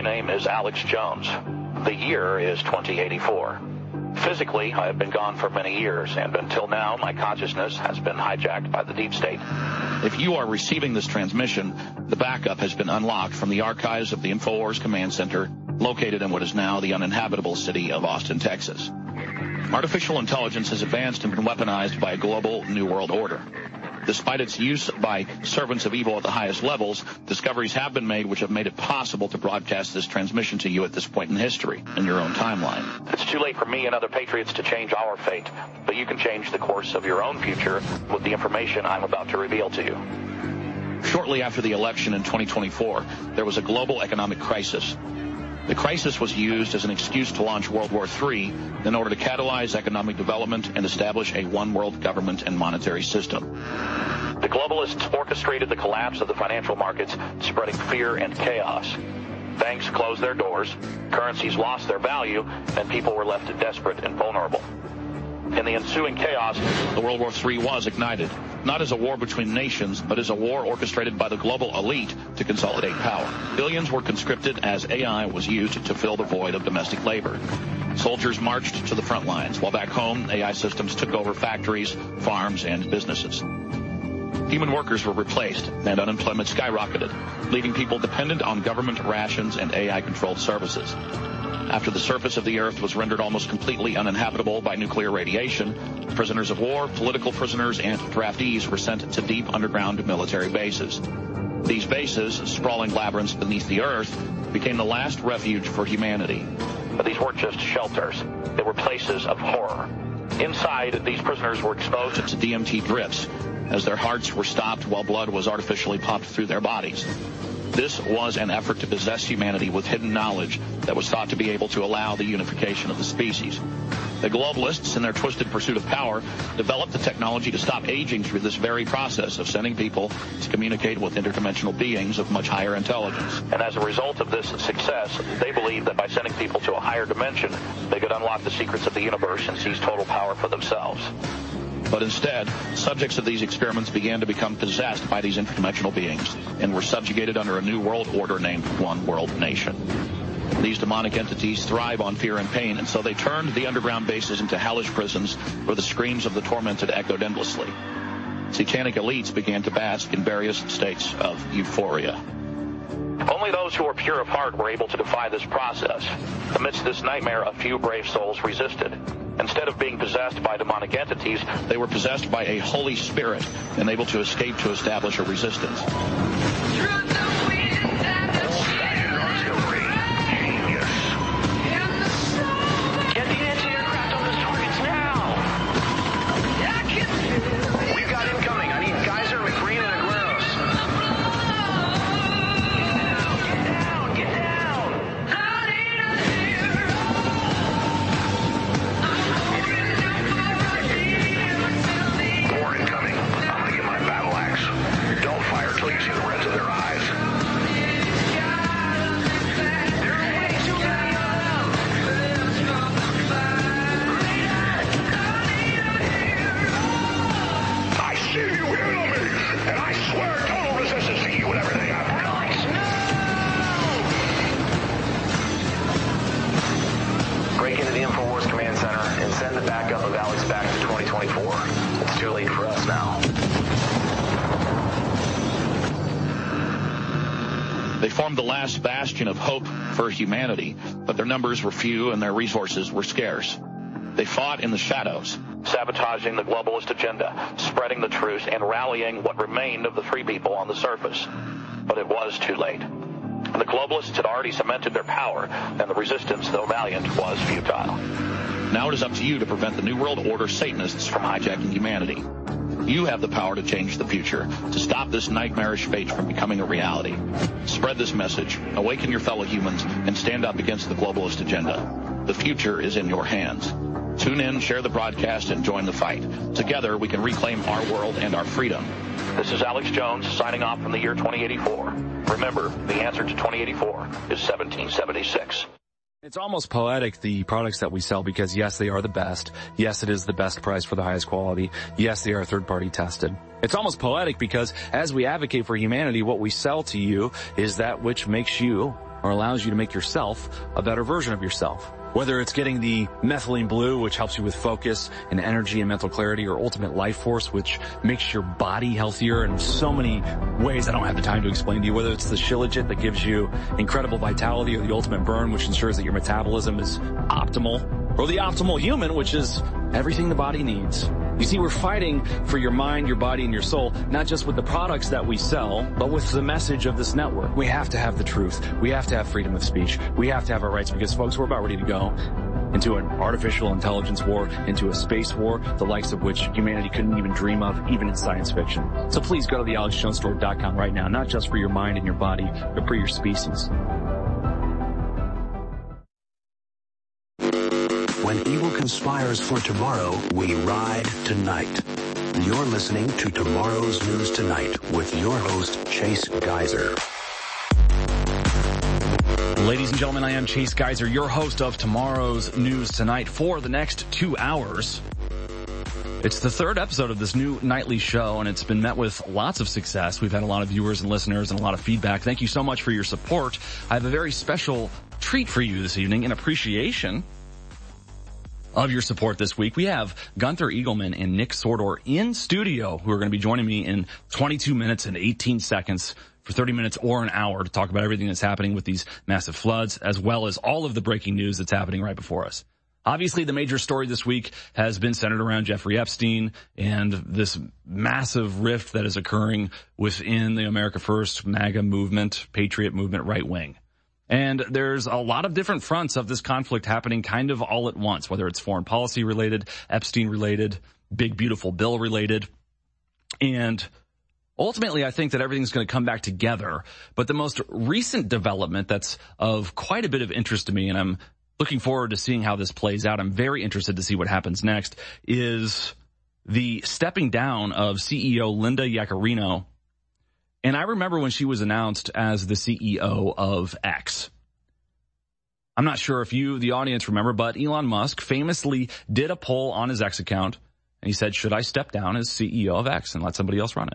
name is Alex Jones. The year is 2084. Physically, I have been gone for many years, and until now, my consciousness has been hijacked by the deep state. If you are receiving this transmission, the backup has been unlocked from the archives of the InfoWars Command Center, located in what is now the uninhabitable city of Austin, Texas. Artificial intelligence has advanced and been weaponized by a global New World Order. Despite its use by servants of evil at the highest levels, discoveries have been made which have made it possible to broadcast this transmission to you at this point in history, in your own timeline. It's too late for me and other patriots to change our fate, but you can change the course of your own future with the information I'm about to reveal to you. Shortly after the election in 2024, there was a global economic crisis. The crisis was used as an excuse to launch World War III in order to catalyze economic development and establish a one-world government and monetary system. The globalists orchestrated the collapse of the financial markets, spreading fear and chaos. Banks closed their doors, currencies lost their value, and people were left desperate and vulnerable. In the ensuing chaos, the World War III was ignited, not as a war between nations, but as a war orchestrated by the global elite to consolidate power. Billions were conscripted as AI was used to fill the void of domestic labor. Soldiers marched to the front lines, while back home, AI systems took over factories, farms, and businesses. Human workers were replaced, and unemployment skyrocketed, leaving people dependent on government rations and AI-controlled services. After the surface of the Earth was rendered almost completely uninhabitable by nuclear radiation, prisoners of war, political prisoners, and draftees were sent to deep underground military bases. These bases, sprawling labyrinths beneath the Earth, became the last refuge for humanity. But these weren't just shelters. They were places of horror. Inside, these prisoners were exposed to DMT drips, as their hearts were stopped while blood was artificially pumped through their bodies. This was an effort to possess humanity with hidden knowledge that was thought to be able to allow the unification of the species. The globalists, in their twisted pursuit of power, developed the technology to stop aging through this very process of sending people to communicate with interdimensional beings of much higher intelligence. And as a result of this success, they believed that by sending people to a higher dimension, they could unlock the secrets of the universe and seize total power for themselves. But instead, subjects of these experiments began to become possessed by these interdimensional beings and were subjugated under a new world order named One World Nation. These demonic entities thrive on fear and pain, and so they turned the underground bases into hellish prisons where the screams of the tormented echoed endlessly. Satanic elites began to bask in various states of euphoria. Only those who were pure of heart were able to defy this process. Amidst this nightmare, a few brave souls resisted. Instead of being possessed by demonic entities, they were possessed by a Holy Spirit and able to escape to establish a resistance. Get the anti-aircraft on those targets now! We've got incoming. I need Geyser, McGreen, and Agueros. Get down! More incoming. I'm gonna get my battle axe. Don't fire till you see the reds of their eyes. There are way too many of them. I see you healing me, and I swear total resistance to you and everything I've done. Break into the InfoWars Command Center and send the backup of Alex back to 2024. It's too late for us now. They formed the last bastion of hope for humanity, but their numbers were few and their resources were scarce. They fought in the shadows, sabotaging the globalist agenda, spreading the truth, and rallying what remained of the free people on the surface. But it was too late. The globalists had already cemented their power, and the resistance, though valiant, was futile. Now it is up to you to prevent the New World Order Satanists from hijacking humanity. You have the power to change the future, to stop this nightmarish fate from becoming a reality. Spread this message, awaken your fellow humans, and stand up against the globalist agenda. The future is in your hands. Tune in, share the broadcast, and join the fight. Together, we can reclaim our world and our freedom. This is Alex Jones, signing off from the year 2084. Remember, the answer to 2084 is 1776. It's almost poetic, the products that we sell, because yes, they are the best. Yes, it is the best price for the highest quality. Yes, they are third-party tested. It's almost poetic because as we advocate for humanity, what we sell to you is that which makes you or allows you to make yourself a better version of yourself. Whether it's getting the methylene blue, which helps you with focus and energy and mental clarity, or Ultimate Life Force, which makes your body healthier in so many ways I don't have the time to explain to you. Whether it's the Shilajit that gives you incredible vitality, or the Ultimate Burn, which ensures that your metabolism is optimal, or the Optimal Human, which is everything the body needs. You see, we're fighting for your mind, your body, and your soul, not just with the products that we sell, but with the message of this network. We have to have the truth. We have to have freedom of speech. We have to have our rights, because, folks, we're about ready to go into an artificial intelligence war, into a space war, the likes of which humanity couldn't even dream of, even in science fiction. So please go to thealexjonesstore.com right now, not just for your mind and your body, but for your species. When evil conspires for tomorrow, we ride tonight. You're listening to Tomorrow's News Tonight with your host, Chase Geyser. Ladies and gentlemen, I am Chase Geyser, your host of Tomorrow's News Tonight for the next 2 hours. It's the third episode of this new nightly show, and it's been met with lots of success. We've had a lot of viewers and listeners and a lot of feedback. Thank you so much for your support. I have a very special treat for you this evening in appreciation of your support this week. We have Gunther Eagleman and Nick Sordor in studio, who are going to be joining me in 22 minutes and 18 seconds for 30 minutes or an hour to talk about everything that's happening with these massive floods, as well as all of the breaking news that's happening right before us. Obviously, the major story this week has been centered around Jeffrey Epstein and this massive rift that is occurring within the America First MAGA movement, Patriot movement, right wing. And there's a lot of different fronts of this conflict happening kind of all at once, whether it's foreign policy related, Epstein related, big beautiful bill related. And ultimately, I think that everything's going to come back together. But the most recent development that's of quite a bit of interest to me, and I'm looking forward to seeing how this plays out, I'm very interested to see what happens next, is the stepping down of CEO Linda Yaccarino. And I remember when she was announced as the CEO of X. I'm not sure if you, the audience, remember, but Elon Musk famously did a poll on his X account, and he said, should I step down as CEO of X and let somebody else run it?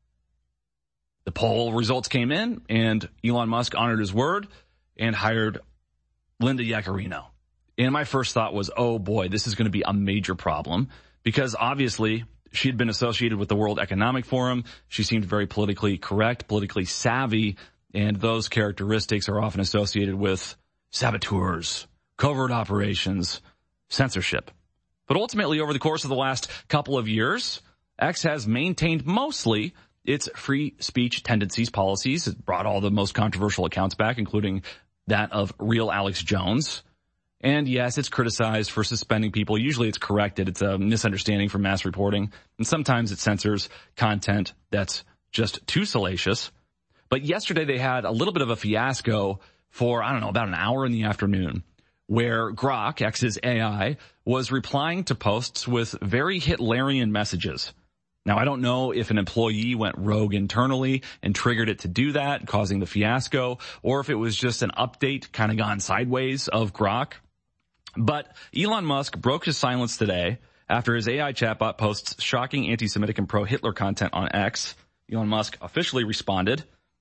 The poll results came in, and Elon Musk honored his word and hired Linda Yaccarino. And my first thought was, oh boy, this is going to be a major problem, because obviously she had been associated with the World Economic Forum. She seemed very politically correct, politically savvy, and those characteristics are often associated with saboteurs, covert operations, censorship. But ultimately, over the course of the last couple of years, X has maintained mostly its free speech tendencies policies. It brought all the most controversial accounts back, including that of Real Alex Jones. And yes, it's criticized for suspending people. Usually it's corrected. It's a misunderstanding from mass reporting. And sometimes it censors content that's just too salacious. But yesterday they had a little bit of a fiasco for, about an hour in the afternoon, where Grok, X's AI, was replying to posts with very Hitlerian messages. Now, I don't know if an employee went rogue internally and triggered it to do that, causing the fiasco, or if it was just an update kind of gone sideways of Grok. But Elon Musk broke his silence today after his AI chatbot posts shocking anti-Semitic and pro-Hitler content on X. Elon Musk officially responded.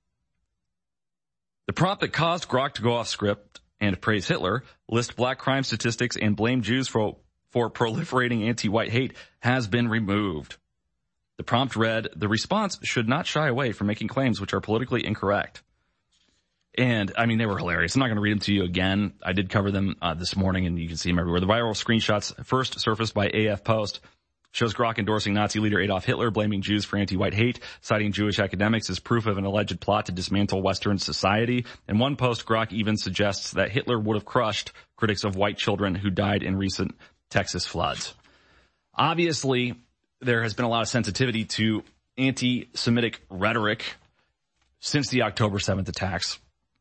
The prompt that caused Grok to go off script and praise Hitler, list black crime statistics, and blame Jews for proliferating anti-white hate has been removed. The prompt read, the response should not shy away from making claims which are politically incorrect. And, they were hilarious. I'm not going to read them to you again. I did cover them this morning, and you can see them everywhere. The viral screenshots first surfaced by AF Post shows Grok endorsing Nazi leader Adolf Hitler, blaming Jews for anti-white hate, citing Jewish academics as proof of an alleged plot to dismantle Western society. In one post, Grok even suggests that Hitler would have crushed critics of white children who died in recent Texas floods. Obviously, there has been a lot of sensitivity to anti-Semitic rhetoric since the October 7th attacks.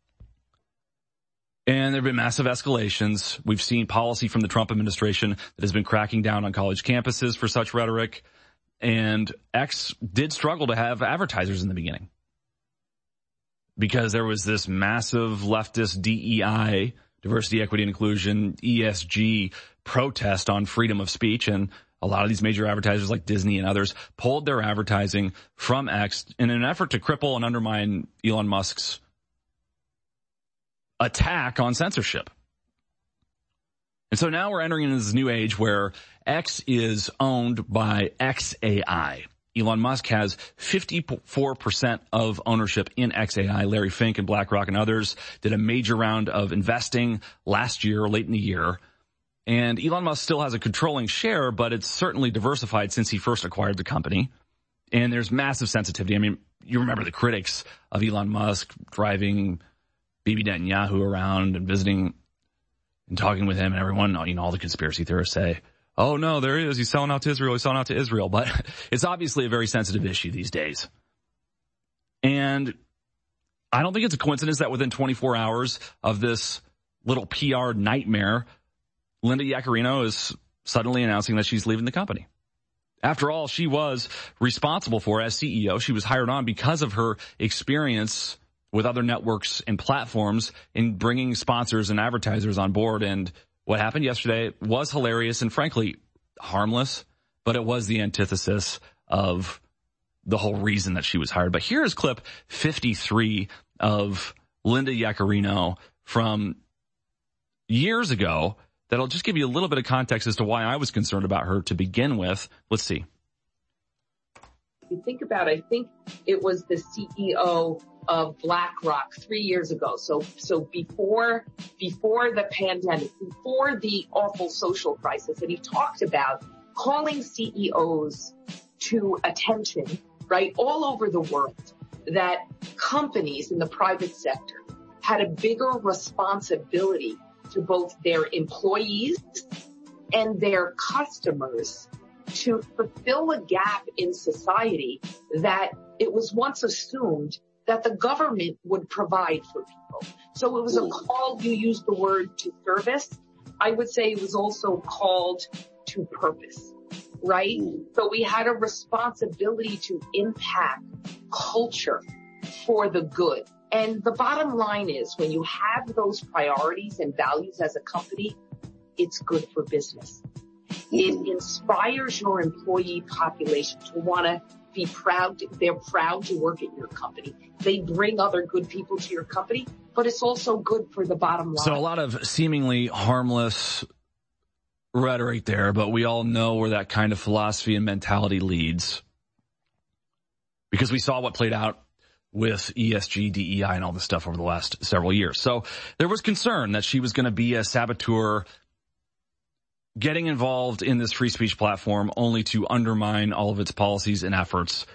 And there have been massive escalations. We've seen policy from the Trump administration that has been cracking down on college campuses for such rhetoric. And X did struggle to have advertisers in the beginning, because there was this massive leftist DEI, diversity, equity, and inclusion, ESG protest on freedom of speech. And a lot of these major advertisers like Disney and others pulled their advertising from X in an effort to cripple and undermine Elon Musk's attack on censorship. And so now we're entering into this new age where X is owned by XAI. Elon Musk has 54% of ownership in XAI. Larry Fink and BlackRock and others did a major round of investing last year, late in the year. And Elon Musk still has a controlling share, but it's certainly diversified since he first acquired the company. And there's massive sensitivity. I mean, you remember the critics of Elon Musk driving Bibi Netanyahu around and visiting and talking with him, and everyone, all the conspiracy theorists say, oh no, there he is. He's selling out to Israel. He's selling out to Israel. But it's obviously a very sensitive issue these days. And I don't think it's a coincidence that within 24 hours of this little PR nightmare, Linda Yaccarino is suddenly announcing that she's leaving the company. After all, she was responsible for, as CEO, she was hired on because of her experience with other networks and platforms in bringing sponsors and advertisers on board. And what happened yesterday was hilarious and frankly harmless, but it was the antithesis of the whole reason that she was hired. But here is clip 53 of Linda Yaccarino from years ago that'll just give you a little bit of context as to why I was concerned about her to begin with. Let's see. You think about it, I think it was the CEO of BlackRock 3 years ago. So before the pandemic, before the awful social crisis, and he talked about calling CEOs to attention, right, all over the world, that companies in the private sector had a bigger responsibility to both their employees and their customers to fulfill a gap in society that it was once assumed that the government would provide for people. So it was a call, you used the word, to service. I would say it was also called to purpose, right? So we had a responsibility to impact culture for the good. And the bottom line is, when you have those priorities and values as a company, it's good for business. It inspires your employee population to want to be proud. They're proud to work at your company. They bring other good people to your company, but it's also good for the bottom line. So a lot of seemingly harmless rhetoric there, but we all know where that kind of philosophy and mentality leads, because we saw what played out with ESG, DEI, and all this stuff over the last several years. So there was concern that she was going to be a saboteur, getting involved in this free speech platform only to undermine all of its policies and efforts.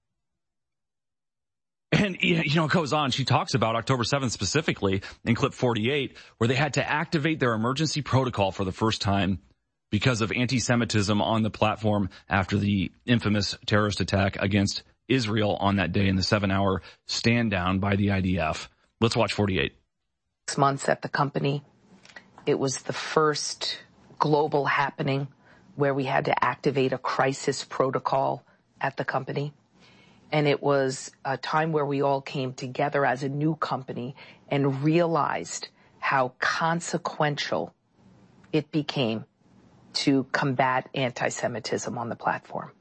And, it goes on. She talks about October 7th specifically in clip 48, where they had to activate their emergency protocol for the first time because of anti-Semitism on the platform after the infamous terrorist attack against Israel on that day in the 7-hour stand down by the IDF. Let's watch 48. 6 months at the company. It was the first global happening where we had to activate a crisis protocol at the company. And it was a time where we all came together as a new company and realized how consequential it became to combat anti-Semitism on the platform.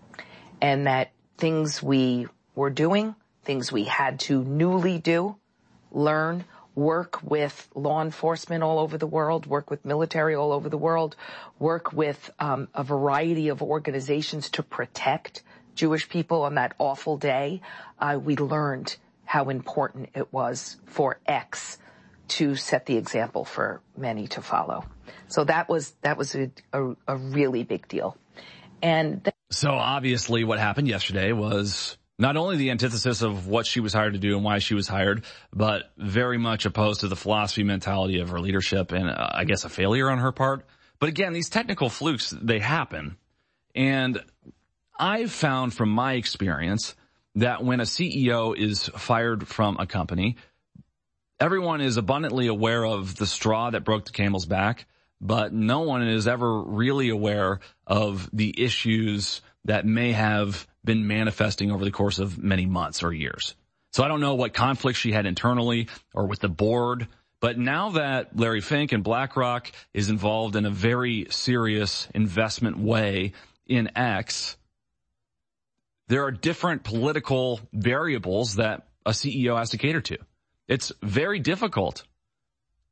And that things we were doing, things we had to newly do, learn, work with law enforcement all over the world, work with military all over the world, work with a variety of organizations to protect Jewish people on that awful day. We learned how important it was for X to set the example for many to follow. So that was a really big deal. And so obviously what happened yesterday was not only the antithesis of what she was hired to do and why she was hired, but very much opposed to the philosophy mentality of her leadership and I guess a failure on her part. But again, these technical flukes, they happen. And I've found from my experience that when a CEO is fired from a company, everyone is abundantly aware of the straw that broke the camel's back, but no one is ever really aware of the issues that may have been manifesting over the course of many months or years. So I don't know what conflicts she had internally or with the board, but now that Larry Fink and BlackRock is involved in a very serious investment way in X, there are different political variables that a CEO has to cater to. It's very difficult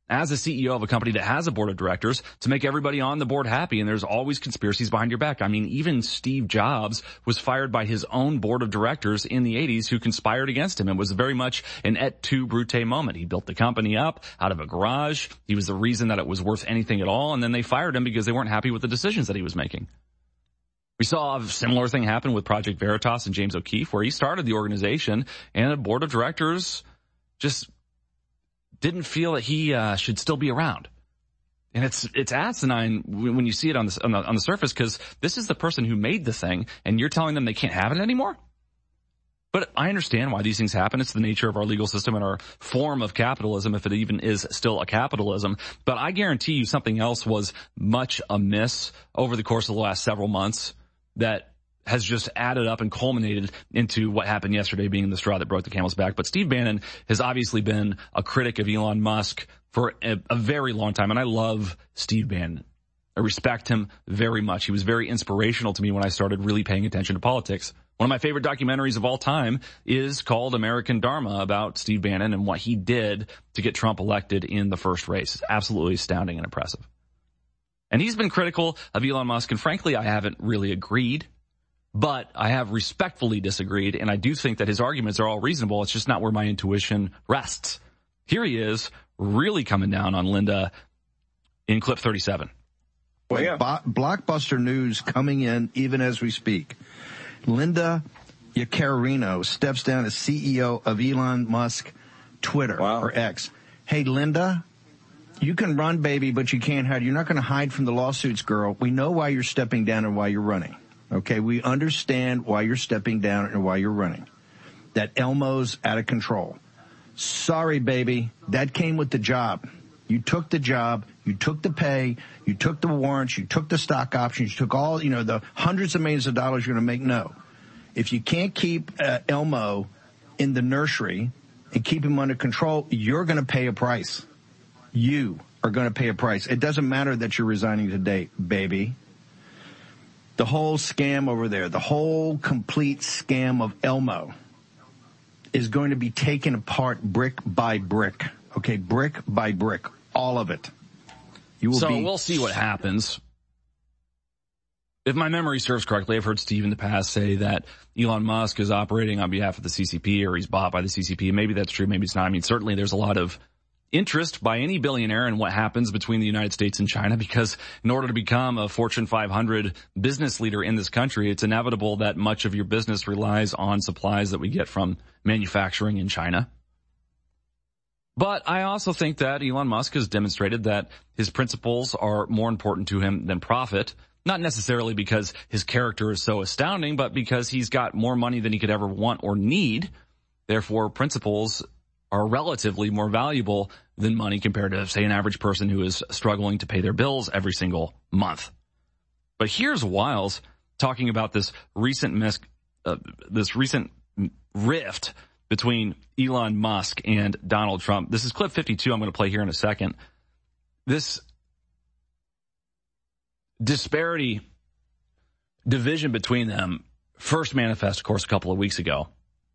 as a CEO of a company that has a board of directors to make everybody on the board happy. And there's always conspiracies behind your back. I mean, even Steve Jobs was fired by his own board of directors in the 80s who conspired against him. It was very much an et tu Brute moment. He built the company up out of a garage. He was the reason that it was worth anything at all. And then they fired him because they weren't happy with the decisions that he was making. We saw a similar thing happen with Project Veritas and James O'Keefe, where he started the organization and a board of directors just didn't feel that he should still be around. And it's asinine when you see it on the surface, because this is the person who made the thing, and you're telling them they can't have it anymore? But I understand why these things happen. It's the nature of our legal system and our form of capitalism, if it even is still a capitalism. But I guarantee you something else was much amiss over the course of the last several months that has just added up and culminated into what happened yesterday being the straw that broke the camel's back. But Steve Bannon has obviously been a critic of Elon Musk for a very long time, and I love Steve Bannon. I respect him very much. He was very inspirational to me when I started really paying attention to politics. One of my favorite documentaries of all time is called American Dharma, about Steve Bannon and what he did to get Trump elected in the first race. It's absolutely astounding and impressive. And he's been critical of Elon Musk, and frankly, I haven't really agreed. But I have respectfully disagreed, and I do think that his arguments are all reasonable. It's just not where my intuition rests. Here he is, really coming down on Linda in clip 37. Well, yeah. Blockbuster news coming in even as we speak. Linda Yaccarino steps down as CEO of Elon Musk Twitter, or X. Hey, Linda, you can run, baby, but you can't hide. You're not going to hide from the lawsuits, girl. We know why you're stepping down and why you're running. Okay, we understand why you're stepping down and why you're running. That Elmo's out of control. Sorry, baby. That came with the job. You took the job. You took the pay. You took the warrants. You took the stock options. You took all, the hundreds of millions of dollars you're going to make. No. If you can't keep Elmo in the nursery and keep him under control, you're going to pay a price. You are going to pay a price. It doesn't matter that you're resigning today, baby. The whole scam over there, the whole complete scam of Elmo is going to be taken apart brick by brick. Okay, brick by brick, all of it. We'll see what happens. If my memory serves correctly, I've heard Steve in the past say that Elon Musk is operating on behalf of the CCP, or he's bought by the CCP. Maybe that's true, maybe it's not. I mean, certainly there's a lot of interest by any billionaire in what happens between the United States and China, because in order to become a Fortune 500 business leader in this country, it's inevitable that much of your business relies on supplies that we get from manufacturing in China. But I also think that Elon Musk has demonstrated that his principles are more important to him than profit, not necessarily because his character is so astounding, but because he's got more money than he could ever want or need. Therefore, principles are relatively more valuable than money compared to, say, an average person who is struggling to pay their bills every single month. But here's Wiles talking about this recent rift between Elon Musk and Donald Trump. This is clip 52 I'm going to play here in a second. This division between them first manifest, of course, a couple of weeks ago.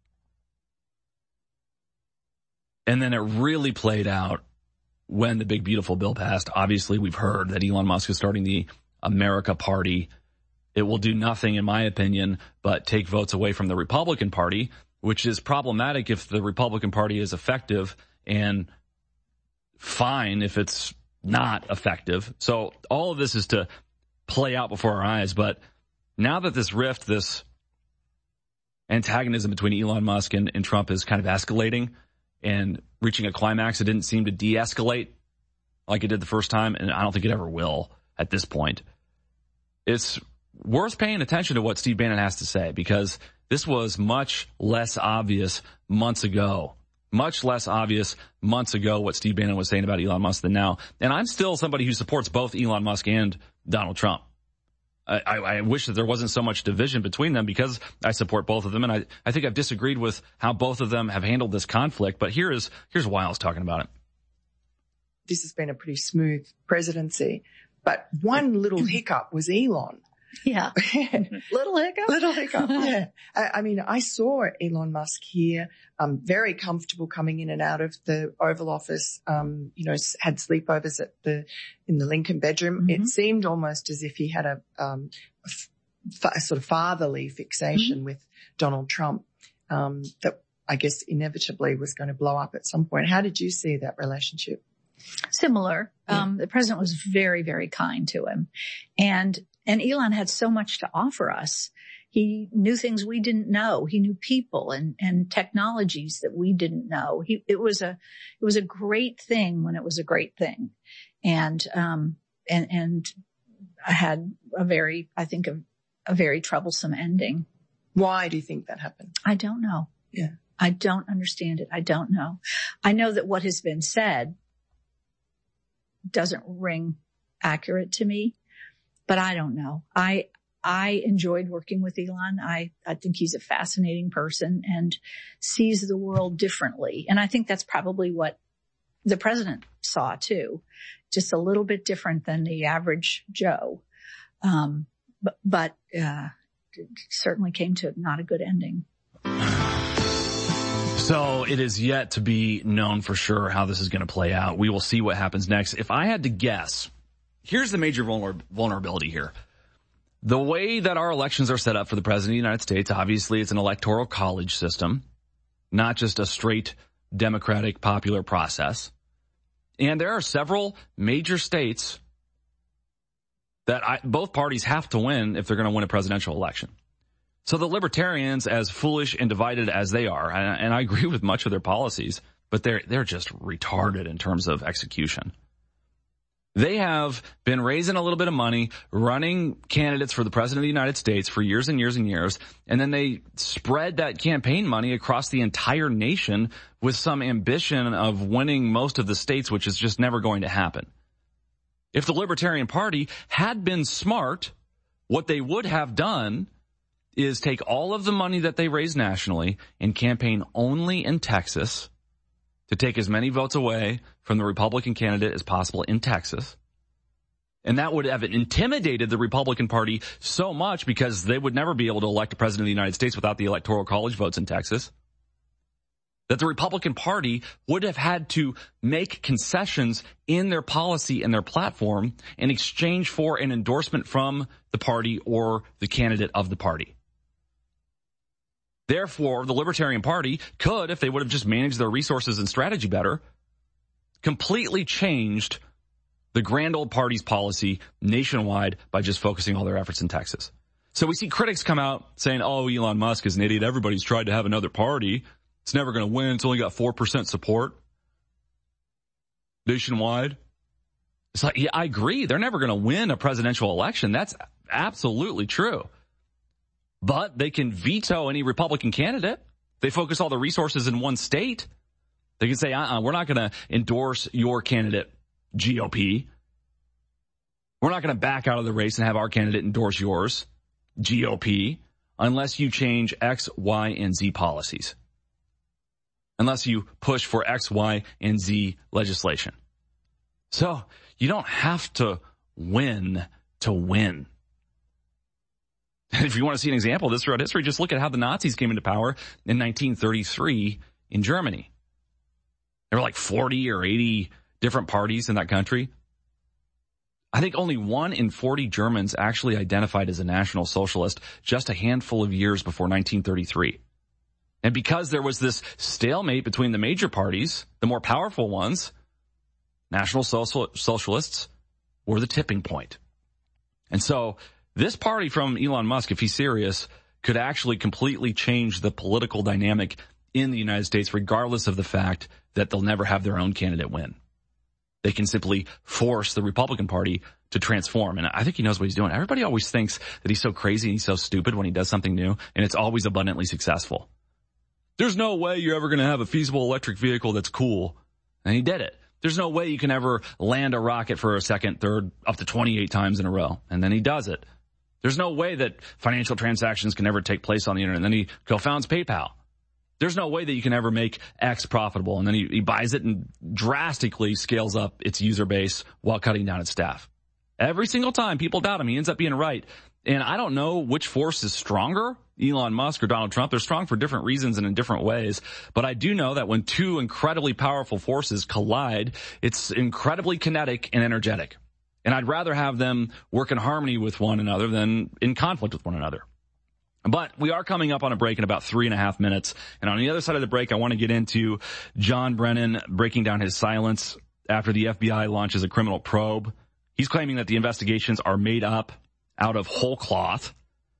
And then it really played out when the big, beautiful bill passed. Obviously, we've heard that Elon Musk is starting the America Party. It will do nothing, in my opinion, but take votes away from the Republican Party, which is problematic if the Republican Party is effective, and fine if it's not effective. So all of this is to play out before our eyes. But now that this rift, this antagonism between Elon Musk and Trump is kind of escalating and reaching a climax, it didn't seem to de-escalate like it did the first time, and I don't think it ever will at this point. It's worth paying attention to what Steve Bannon has to say, because this was much less obvious months ago. Much less obvious months ago what Steve Bannon was saying about Elon Musk than now. And I'm still somebody who supports both Elon Musk and Donald Trump. I wish that there wasn't so much division between them, because I support both of them, and I think I've disagreed with how both of them have handled this conflict. But here's Wiles talking about it. This has been a pretty smooth presidency, but one little hiccup was Elon. Yeah. Little hiccup. Yeah. I mean, I saw Elon Musk here, very comfortable coming in and out of the Oval Office, had sleepovers in the Lincoln bedroom. Mm-hmm. It seemed almost as if he had a sort of fatherly fixation with Donald Trump, that I guess inevitably was going to blow up at some point. How did you see that relationship? Similar. Yeah. The president was very, very kind to him. And Elon had so much to offer us. He knew things we didn't know. He knew people and technologies that we didn't know. It was a great thing when it was a great thing. And I had a very troublesome ending. Why do you think that happened? I don't know. Yeah. I don't understand it. I don't know. I know that what has been said doesn't ring accurate to me, but I don't know. I enjoyed working with Elon. I think he's a fascinating person and sees the world differently. And I think that's probably what the president saw too, just a little bit different than the average Joe. But it certainly came to not a good ending. So it is yet to be known for sure how this is going to play out. We will see what happens next. If I had to guess, here's the major vulnerability here. The way that our elections are set up for the president of the United States, obviously it's an electoral college system, not just a straight democratic popular process. And there are several major states that both parties have to win if they're going to win a presidential election. So the libertarians, as foolish and divided as they are, and I agree with much of their policies, but they're just retarded in terms of execution. They have been raising a little bit of money, running candidates for the president of the United States for years and years and years, and then they spread that campaign money across the entire nation with some ambition of winning most of the states, which is just never going to happen. If the Libertarian Party had been smart, what they would have done is take all of the money that they raise nationally and campaign only in Texas to take as many votes away from the Republican candidate as possible in Texas. And that would have intimidated the Republican Party so much because they would never be able to elect a president of the United States without the Electoral College votes in Texas, that the Republican Party would have had to make concessions in their policy and their platform in exchange for an endorsement from the party or the candidate of the party. Therefore, the Libertarian Party could, if they would have just managed their resources and strategy better, completely changed the grand old party's policy nationwide by just focusing all their efforts in Texas. So we see critics come out saying, oh, Elon Musk is an idiot. Everybody's tried to have another party. It's never going to win. It's only got 4% support nationwide. It's like, yeah, I agree. They're never going to win a presidential election. That's absolutely true. But they can veto any Republican candidate. They focus all the resources in one state. They can say, we're not going to endorse your candidate, GOP. We're not going to back out of the race and have our candidate endorse yours, GOP, unless you change X, Y, and Z policies. Unless you push for X, Y, and Z legislation. So you don't have to win to win. If you want to see an example of this throughout history, just look at how the Nazis came into power in 1933 in Germany. There were like 40 or 80 different parties in that country. I think only 1 in 40 Germans actually identified as a National Socialist just a handful of years before 1933. And because there was this stalemate between the major parties, the more powerful ones, National Socialists were the tipping point. And so this party from Elon Musk, if he's serious, could actually completely change the political dynamic in the United States, regardless of the fact that they'll never have their own candidate win. They can simply force the Republican Party to transform. And I think he knows what he's doing. Everybody always thinks that he's so crazy and he's so stupid when he does something new, and it's always abundantly successful. There's no way you're ever going to have a feasible electric vehicle that's cool. And he did it. There's no way you can ever land a rocket for a second, third, up to 28 times in a row. And then he does it. There's no way that financial transactions can ever take place on the internet. And then he co-founds PayPal. There's no way that you can ever make X profitable. And then he buys it and drastically scales up its user base while cutting down its staff. Every single time people doubt him, he ends up being right. And I don't know which force is stronger, Elon Musk or Donald Trump. They're strong for different reasons and in different ways. But I do know that when two incredibly powerful forces collide, it's incredibly kinetic and energetic. And I'd rather have them work in harmony with one another than in conflict with one another. But we are coming up on a break in about 3.5 minutes. And on the other side of the break, I want to get into John Brennan breaking down his silence after the FBI launches a criminal probe. He's claiming that the investigations are made up out of whole cloth.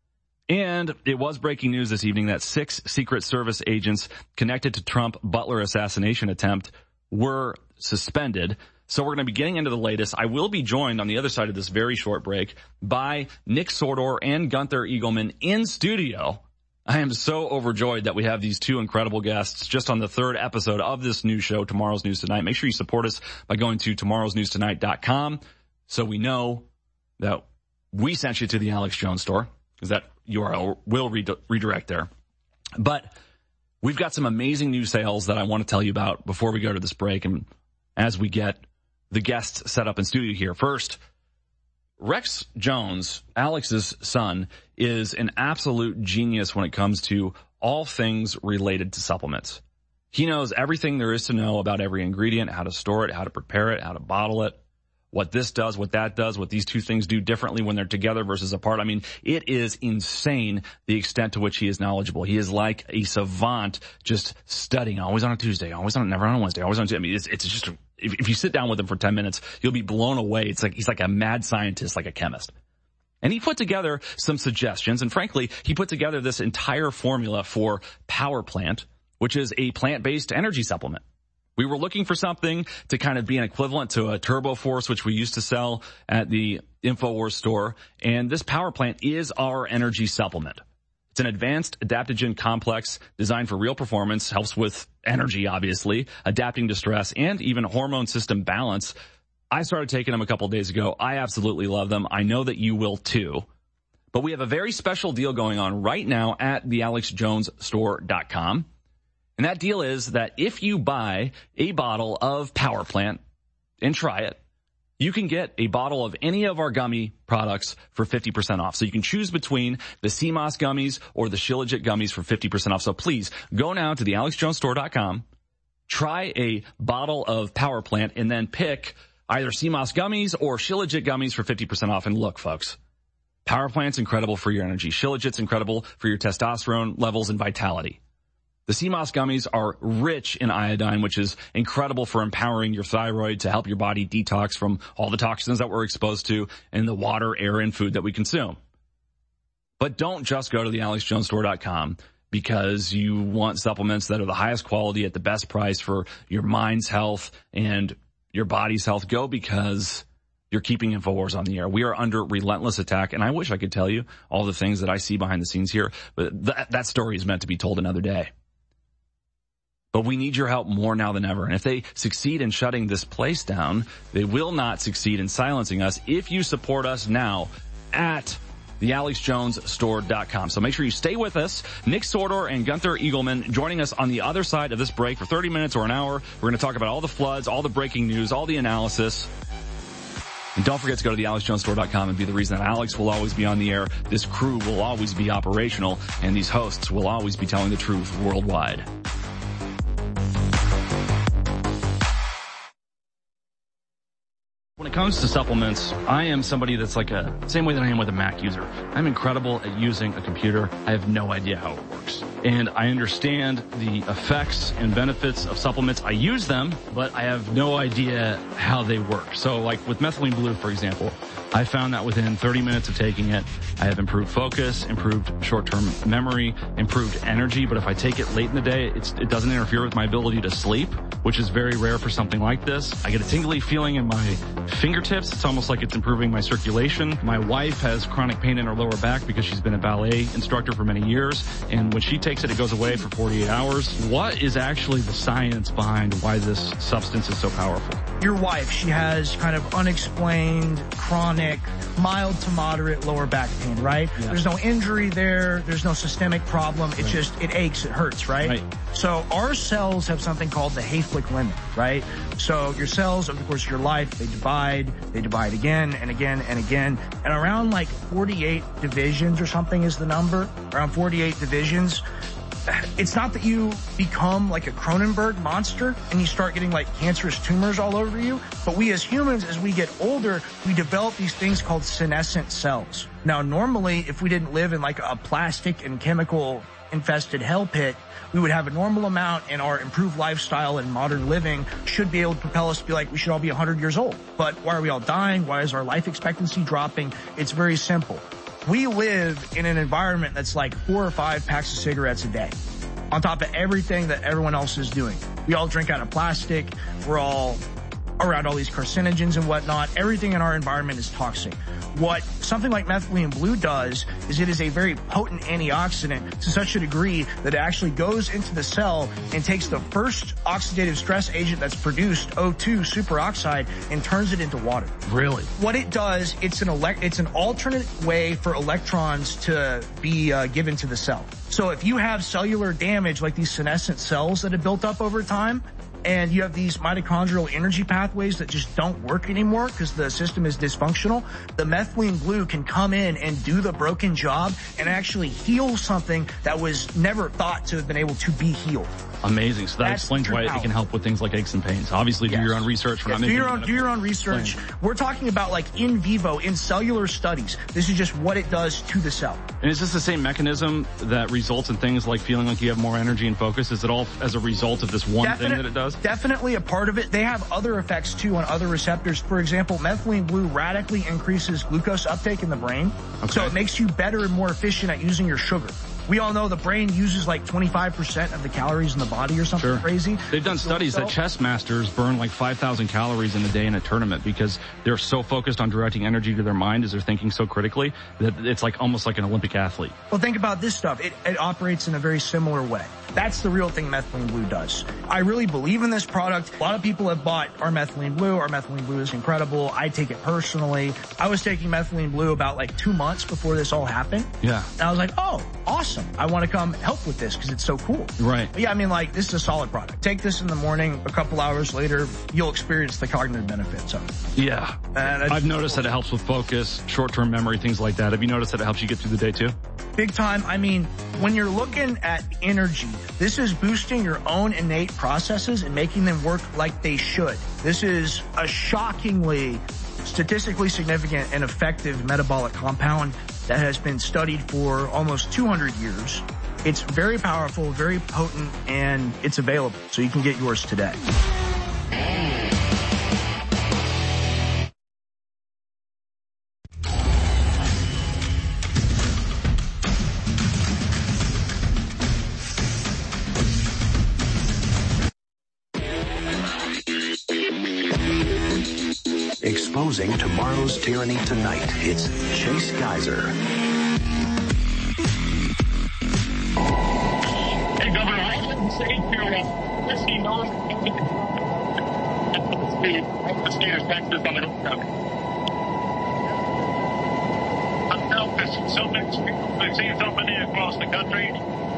And it was breaking news this evening that 6 Secret Service agents connected to Trump Butler assassination attempt were suspended. So we're going to be getting into the latest. I will be joined on the other side of this very short break by Nick Sordor and Gunther Eagleman in studio. I am so overjoyed that we have these two incredible guests just on the 3rd episode of this new show, Tomorrow's News Tonight. Make sure you support us by going to tomorrowsnewstonight.com so we know that we sent you to the Alex Jones store, because that URL will redirect there. But we've got some amazing new sales that I want to tell you about before we go to this break and as we get the guests set up in studio here. First, Rex Jones, Alex's son, is an absolute genius when it comes to all things related to supplements. He knows everything there is to know about every ingredient, how to store it, how to prepare it, how to bottle it, what this does, what that does, what these two things do differently when they're together versus apart. I mean, it is insane the extent to which he is knowledgeable. He is like a savant, just studying, always on a Tuesday, never on a Wednesday, always on a Tuesday. I mean, it's just, if you sit down with him for 10 minutes, you'll be blown away. It's like, he's like a mad scientist, like a chemist. And he put together some suggestions, and frankly, he put together this entire formula for Power Plant, which is a plant-based energy supplement. We were looking for something to kind of be an equivalent to a Turbo Force, which we used to sell at the InfoWars store. And this Power Plant is our energy supplement. It's an advanced adaptogen complex designed for real performance, helps with energy, obviously, adapting to stress, and even hormone system balance. I started taking them a couple of days ago. I absolutely love them. I know that you will too. But we have a very special deal going on right now at thealexjonesstore.com. And that deal is that if you buy a bottle of Power Plant and try it, you can get a bottle of any of our gummy products for 50% off. So you can choose between the sea moss gummies or the Shilajit gummies for 50% off. So please go now to thealexjonesstore.com, try a bottle of Power Plant, and then pick either sea moss gummies or Shilajit gummies for 50% off. And look, folks, Power Plant's incredible for your energy. Shilajit's incredible for your testosterone levels and vitality. The sea moss gummies are rich in iodine, which is incredible for empowering your thyroid to help your body detox from all the toxins that we're exposed to in the water, air, and food that we consume. But don't just go to thealexjonesstore.com because you want supplements that are the highest quality at the best price for your mind's health and your body's health. Go because you're keeping InfoWars on the air. We are under relentless attack, and I wish I could tell you all the things that I see behind the scenes here, but that story is meant to be told another day. But we need your help more now than ever. And if they succeed in shutting this place down, they will not succeed in silencing us if you support us now at thealexjonesstore.com. So make sure you stay with us. Nick Sordor and Gunther Eagleman joining us on the other side of this break for 30 minutes or an hour. We're going to talk about all the floods, all the breaking news, all the analysis. And don't forget to go to thealexjonesstore.com and be the reason that Alex will always be on the air. This crew will always be operational, and these hosts will always be telling the truth worldwide. When it comes to supplements, I am somebody that's like same way that I am with a Mac user. I'm incredible at using a computer. I have no idea how it works. And I understand the effects and benefits of supplements. I use them, but I have no idea how they work. So like with Methylene Blue, for example, I found that within 30 minutes of taking it, I have improved focus, improved short-term memory, improved energy. But if I take it late in the day, it doesn't interfere with my ability to sleep, which is very rare for something like this. I get a tingly feeling in my fingertips. It's almost like it's improving my circulation. My wife has chronic pain in her lower back because she's been a ballet instructor for many years. And when she takes it, it goes away for 48 hours. What is actually the science behind why this substance is so powerful? your wife, she has kind of unexplained, chronic, mild to moderate lower back pain, right? Yeah. There's no injury there. There's no systemic problem. It just, it aches, it hurts, right? So our cells have something called the Hayflick limit, right? So your cells, over the course of your life, they divide again and again and again. And around like 48 divisions or something is the number, around 48 divisions. It's not that you become like a Cronenberg monster and you start getting like cancerous tumors all over you, but we as humans, as we get older, we develop these things called senescent cells. Now, normally, if we didn't live in like a plastic and chemical infested hell pit, we would have a normal amount, and our improved lifestyle and modern living should be able to propel us to be like, we should all be 100 years old. But why are we all dying? Why is our life expectancy dropping? It's very simple. We live in an environment that's like 4 or 5 packs of cigarettes a day, on top of everything that everyone else is doing. We all drink out of plastic. We're all around all these carcinogens and whatnot. Everything in our environment is toxic. What something like methylene blue does is it is a very potent antioxidant to such a degree that it actually goes into the cell and takes the first oxidative stress agent that's produced, O2 superoxide, and turns it into water. Really? What it does, it's an alternate way for electrons to be given to the cell. So if you have cellular damage like these senescent cells that have built up over time, and you have these mitochondrial energy pathways that just don't work anymore because the system is dysfunctional, the methylene blue can come in and do the broken job and actually heal something that was never thought to have been able to be healed. Amazing. So that explains why it can help with things like aches and pains. Obviously, do your own research. Do your own research. We're talking about like in vivo, in cellular studies. This is just what it does to the cell. And is this the same mechanism that results in things like feeling like you have more energy and focus? Is it all as a result of this one thing that it does? Definitely a part of it. They have other effects too on other receptors. For example, methylene blue radically increases glucose uptake in the brain. Okay. So it makes you better and more efficient at using your sugar. We all know the brain uses like 25% of the calories in the body or something crazy. They've done studies that chess masters burn like 5,000 calories in a day in a tournament because they're so focused on directing energy to their mind as they're thinking so critically that it's like almost like an Olympic athlete. Well, think about this stuff. It operates in a very similar way. That's the real thing methylene blue does. I really believe in this product. A lot of people have bought our methylene blue. Our methylene blue is incredible. I take it personally. I was taking methylene blue about like 2 months before this all happened. Yeah. And I was like, oh, awesome. I want to come help with this because it's so cool. Right. But yeah, I mean, like, this is a solid product. Take this in the morning. A couple hours later, you'll experience the cognitive benefits of it. Yeah. I've noticed that it helps with focus, short-term memory, things like that. Have you noticed that it helps you get through the day too? Big time. I mean, when you're looking at energy, this is boosting your own innate processes and making them work like they should. This is a shockingly statistically significant and effective metabolic compound that has been studied for almost 200 years. It's very powerful, very potent, and it's available, so you can get yours today. Exposing tomorrow's tyranny tonight. It's Chase Geiser. Hey, Governor, I can say to Christy North, the state of Texas on the hilltop. I've felt this so much. We've seen so many across the country.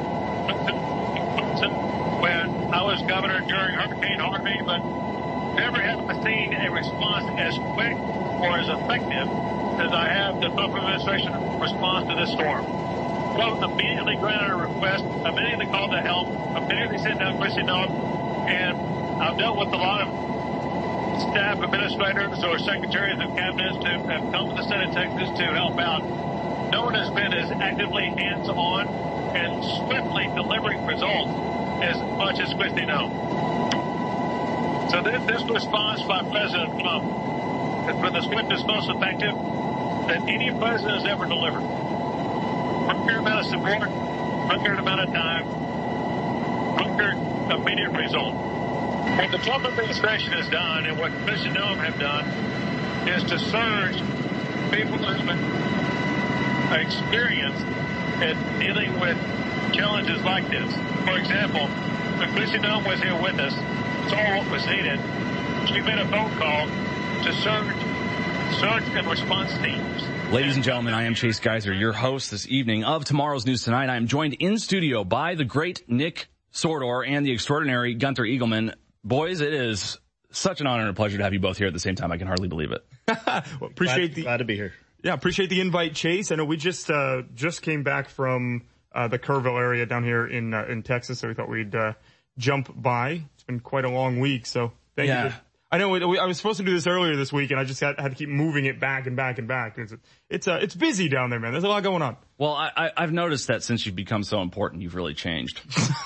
When I was governor during Hurricane Harvey, but never have I seen a response as quick or as effective as I have the Trump administration response to this storm. Well, immediately granted a request, immediately called to help, immediately sent down Christy Noem, and I've dealt with a lot of staff administrators or secretaries of cabinets who have come to the state of Texas to help out. No one has been as actively hands-on and swiftly delivering results as much as Christy Noem. So this response by President Trump has been the swiftest, most effective that any president has ever delivered. Quicker amount of support, quicker amount of time, quicker immediate result. What the Trump administration has done and what Christy Noem have done is to surge people who have been experienced at dealing with challenges like this. For example, when Christy Noem was here with us, saw what was needed. we made a phone call to search and response teams. Ladies and gentlemen, I am Chase Geiser, your host this evening of Tomorrow's News Tonight. I am joined in studio by the great Nick Sordor and the extraordinary Gunther Eagleman. Boys, it is such an honor and a pleasure to have you both here at the same time. I can hardly believe it. Well, glad to be here. Yeah, appreciate the invite, Chase. I know we just came back from the Kerrville area down here in Texas, so we thought we'd jump by. It's been quite a long week, so thank you. I know I was supposed to do this earlier this week, and I just had to keep moving it back and back and back. It's busy down there, man. There's a lot going on. Well, I've noticed that since you've become so important, you've really changed.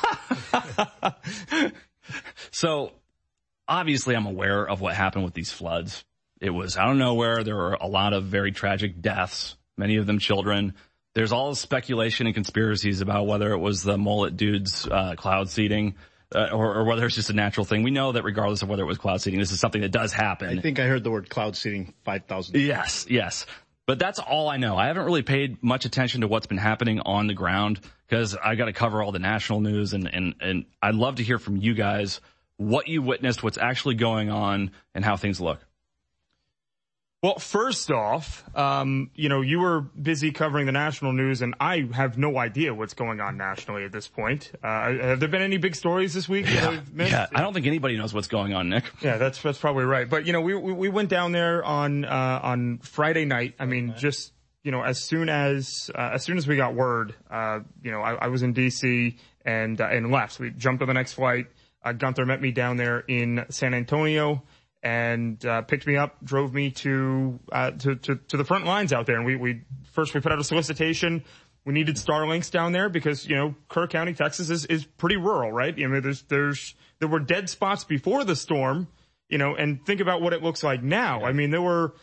So, obviously, I'm aware of what happened with these floods. It was out of nowhere. There were a lot of very tragic deaths, many of them children. There's all this speculation and conspiracies about whether it was the mullet dude's cloud seeding. Or whether it's just a natural thing. We know that regardless of whether it was cloud seeding, this is something that does happen. I think I heard the word cloud seeding 5,000 times. Yes. But that's all I know. I haven't really paid much attention to what's been happening on the ground because I got to cover all the national news and I'd love to hear from you guys what you witnessed, what's actually going on, and how things look. Well, first off, you were busy covering the national news, and I have no idea what's going on nationally at this point. Have there been any big stories this week that I've missed? Yeah, I don't think anybody knows what's going on, Nick. Yeah, that's probably right. But, we went down there on Friday night. I mean, just, as soon as we got word, I was in DC and left. We jumped on the next flight. Gunther met me down there in San Antonio. And picked me up, drove me to the front lines out there. And we put out a solicitation. We needed Starlinks down there because, Kerr County, Texas is pretty rural, right? I mean, there were dead spots before the storm, and think about what it looks like now. I mean, there were,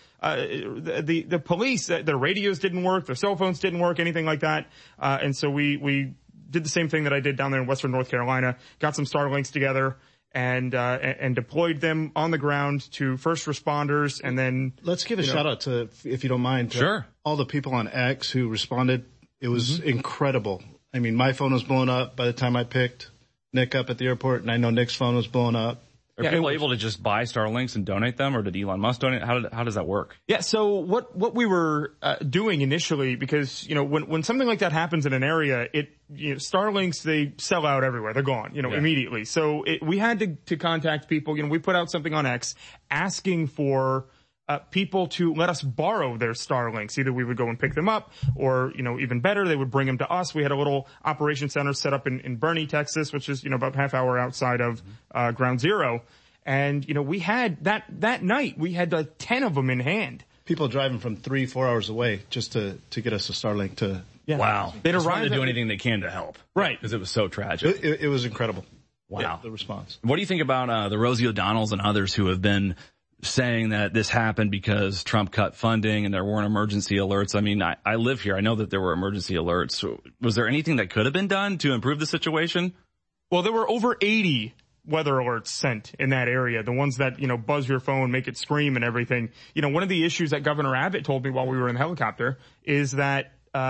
the police, their radios didn't work, their cell phones didn't work, anything like that. And so we did the same thing that I did down there in Western North Carolina, got some Starlinks together. And deployed them on the ground to first responders, and then let's give a shout out to, if you don't mind, sure, all the people on X who responded. It was incredible. I mean, my phone was blowing up by the time I picked Nick up at the airport, and I know Nick's phone was blowing up. Are people able to just buy Starlinks and donate them, or did Elon Musk donate? How does that work? Yeah, so what we were doing initially, because when something like that happens in an area, Starlinks, they sell out everywhere. They're gone, immediately. So we had to contact people. We put out something on X asking for people to let us borrow their Starlinks. Either we would go and pick them up, or even better, they would bring them to us. We had a little operation center set up in Bernie, Texas, which is about half hour outside of Ground Zero. And we had that night we had 10 of them in hand. People driving from 3-4 hours away just to get us a Starlink to. Yeah. Wow. They'd arrive to do anything they can to help. Right. Because it was so tragic. It was incredible. Wow. Yeah, the response. What do you think about the Rosie O'Donnells and others who have been saying that this happened because Trump cut funding and there weren't emergency alerts? I mean, I live here. I know that there were emergency alerts. So was there anything that could have been done to improve the situation? Well, there were over 80 weather alerts sent in that area. The ones that, buzz your phone, make it scream and everything. One of the issues that Governor Abbott told me while we were in the helicopter is that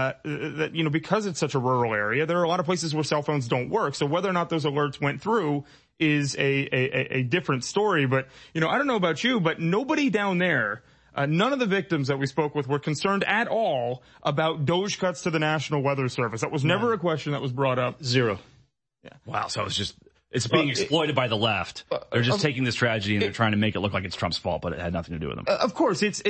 because it's such a rural area, there are a lot of places where cell phones don't work. So whether or not those alerts went through is a different story. But, I don't know about you, but nobody down there, none of the victims that we spoke with were concerned at all about DOGE cuts to the National Weather Service. That was never a question that was brought up. Zero. Yeah. Wow. So it's being exploited by the left. They're just taking this tragedy and they're trying to make it look like it's Trump's fault, but it had nothing to do with them. Of course, it's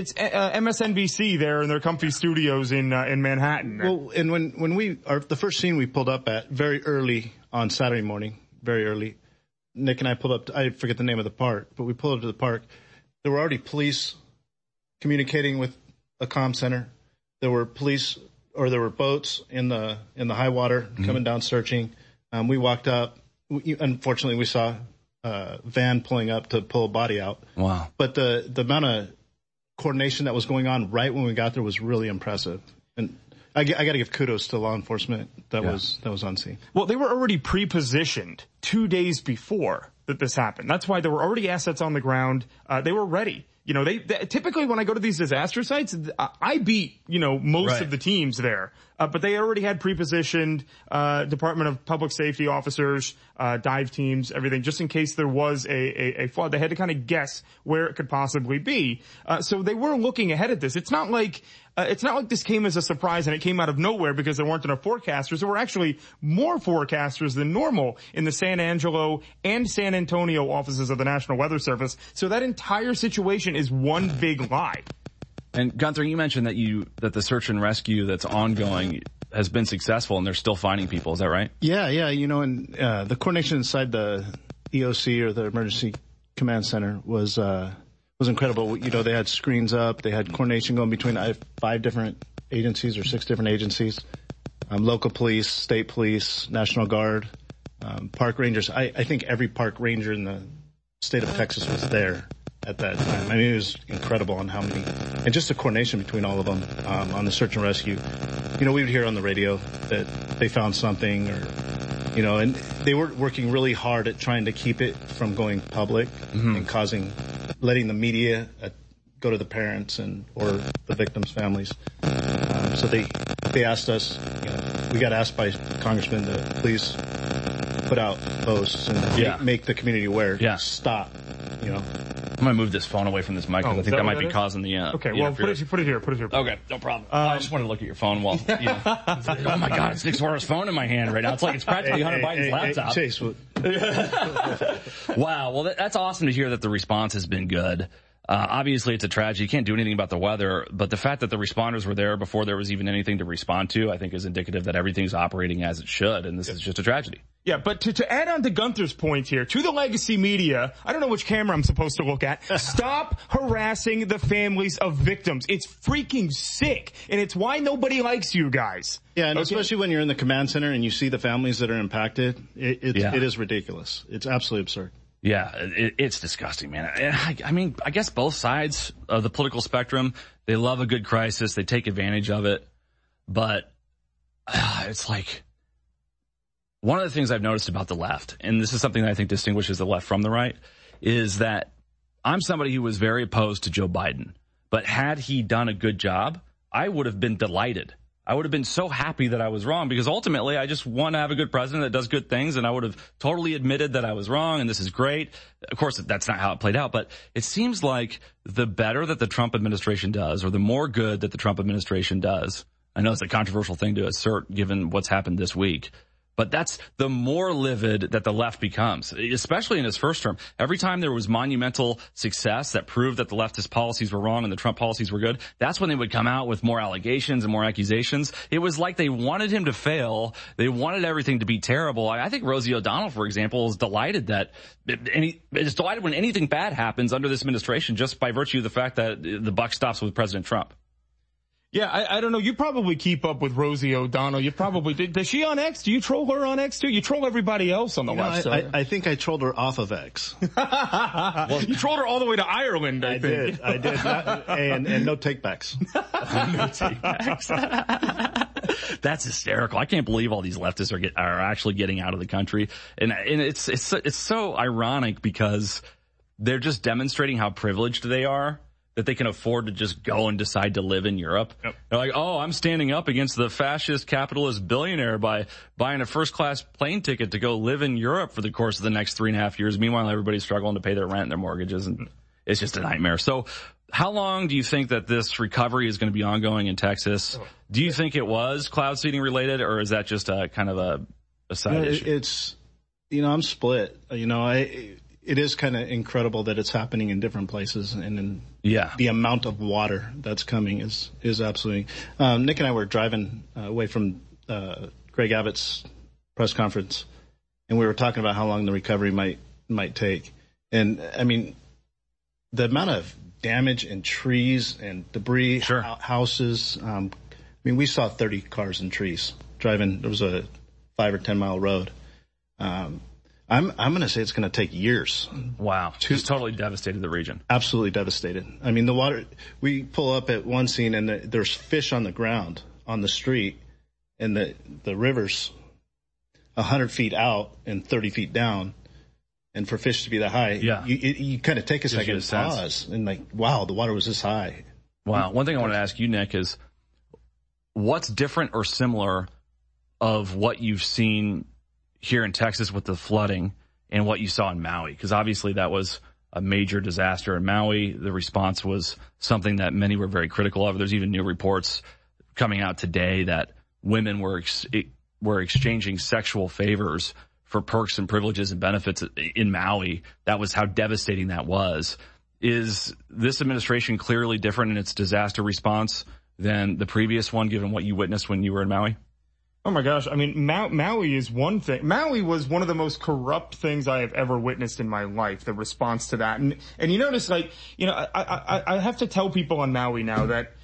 MSNBC there in their comfy studios in Manhattan. Well, and when the first scene we pulled up at very early on Saturday morning, very early, Nick and I pulled up. I forget the name of the park, but we pulled up to the park. There were already police communicating with a comm center. There were boats in the high water coming down searching. We walked up. Unfortunately, we saw a van pulling up to pull a body out. Wow. But the amount of coordination that was going on right when we got there was really impressive. And I got to give kudos to law enforcement that was on scene. Well, they were already pre-positioned 2 days before that this happened. That's why there were already assets on the ground. They were ready. they typically when I go to these disaster sites, I beat, most of the teams there. But they already had pre-positioned, Department of Public Safety officers, dive teams, everything, just in case there was a flood. They had to kind of guess where it could possibly be. So they were looking ahead at this. It's not like this came as a surprise and it came out of nowhere because there weren't enough forecasters. There were actually more forecasters than normal in the San Angelo and San Antonio offices of the National Weather Service. So that entire situation is one big lie. And Gunther, you mentioned that the search and rescue that's ongoing has been successful and they're still finding people. Is that right? Yeah. And the coordination inside the EOC or the Emergency Command Center was incredible. They had screens up, they had coordination going between 5 different agencies or 6 different agencies, local police, state police, National Guard, park rangers. I think every park ranger in the state of Texas was there at that time. I mean, it was incredible on how many, and just the coordination between all of them on the search and rescue. We would hear on the radio that they found something, or and they were working really hard at trying to keep it from going public and letting the media go to the parents or the victims' families. So they asked us, we got asked by Congressman to please put out posts and make the community aware. Yeah. Stop. I'm going to move this phone away from this mic because I think that might be causing the... okay, well, put it here. Okay, no problem. I just wanted to look at your phone while... oh my God, it's Nick Suarez's phone in my hand right now. It's like it's practically Hunter Biden's laptop. Chase. Wow, well, that's awesome to hear that the response has been good. Obviously, it's a tragedy. You can't do anything about the weather, but the fact that the responders were there before there was even anything to respond to, I think is indicative that everything's operating as it should, and this is just a tragedy. Yeah, but to add on to Gunther's point here, to the legacy media, I don't know which camera I'm supposed to look at, stop harassing the families of victims. It's freaking sick, and it's why nobody likes you guys. Yeah, and especially when you're in the command center and you see the families that are impacted, it is ridiculous. It's absolutely absurd. Yeah, it's disgusting, man. I mean, I guess both sides of the political spectrum, they love a good crisis. They take advantage of it. But it's like one of the things I've noticed about the left, and this is something that I think distinguishes the left from the right, is that I'm somebody who was very opposed to Joe Biden. But had he done a good job, I would have been delighted. I would have been so happy that I was wrong, because ultimately I just want to have a good president that does good things, and I would have totally admitted that I was wrong and this is great. Of course, that's not how it played out, but it seems like the better that the Trump administration does, or the more good that the Trump administration does, I know it's a controversial thing to assert given what's happened this week, but that's the more livid that the left becomes, especially in his first term. Every time there was monumental success that proved that the leftist policies were wrong and the Trump policies were good, that's when they would come out with more allegations and more accusations. It was like they wanted him to fail. They wanted everything to be terrible. I think Rosie O'Donnell, for example, is delighted is delighted when anything bad happens under this administration, just by virtue of the fact that the buck stops with President Trump. Yeah, I don't know. You probably keep up with Rosie O'Donnell. You probably did. Does she on X? Do you troll her on X too? You troll everybody else on the left side. I think I trolled her off of X. Well, you trolled her all the way to Ireland, I think. I did. And no takebacks. No takebacks. That's hysterical. I can't believe all these leftists are actually getting out of the country. And it's so ironic, because they're just demonstrating how privileged they are, that they can afford to just go and decide to live in Europe. Yep. They're like, oh, I'm standing up against the fascist capitalist billionaire by buying a first-class plane ticket to go live in Europe for the course of the next 3.5 years. Meanwhile, everybody's struggling to pay their rent and their mortgages, and it's just a nightmare. So how long do you think that this recovery is going to be ongoing in Texas? Do you think it was cloud seeding related, or is that just a kind of a side issue? It's, I'm split. It is kind of incredible that it's happening in different places, and the amount of water that's coming is absolutely. Nick and I were driving away from Greg Abbott's press conference, and we were talking about how long the recovery might take. And I mean, the amount of damage and trees and debris, houses. We saw 30 cars and trees driving. There was a 5 or 10 mile road. I'm going to say it's going to take years. Wow. It's totally devastated the region. Absolutely devastated. I mean, the water, we pull up at one scene and there's fish on the ground on the street, and the river's 100 feet out and 30 feet down. And for fish to be that high, you kind of take a second and pause and like, wow, the water was this high. Wow. One thing I want to ask you, Nick, is what's different or similar of what you've seen here in Texas with the flooding and what you saw in Maui? Because obviously that was a major disaster in Maui. The response was something that many were very critical of. There's even new reports coming out today that women were exchanging sexual favors for perks and privileges and benefits in Maui. That was how devastating that was. Is this administration clearly different in its disaster response than the previous one, given what you witnessed when you were in Maui? Oh my gosh. I mean, Maui is one thing. Maui was one of the most corrupt things I have ever witnessed in my life, the response to that. And you notice, like, you know, I have to tell people on Maui now that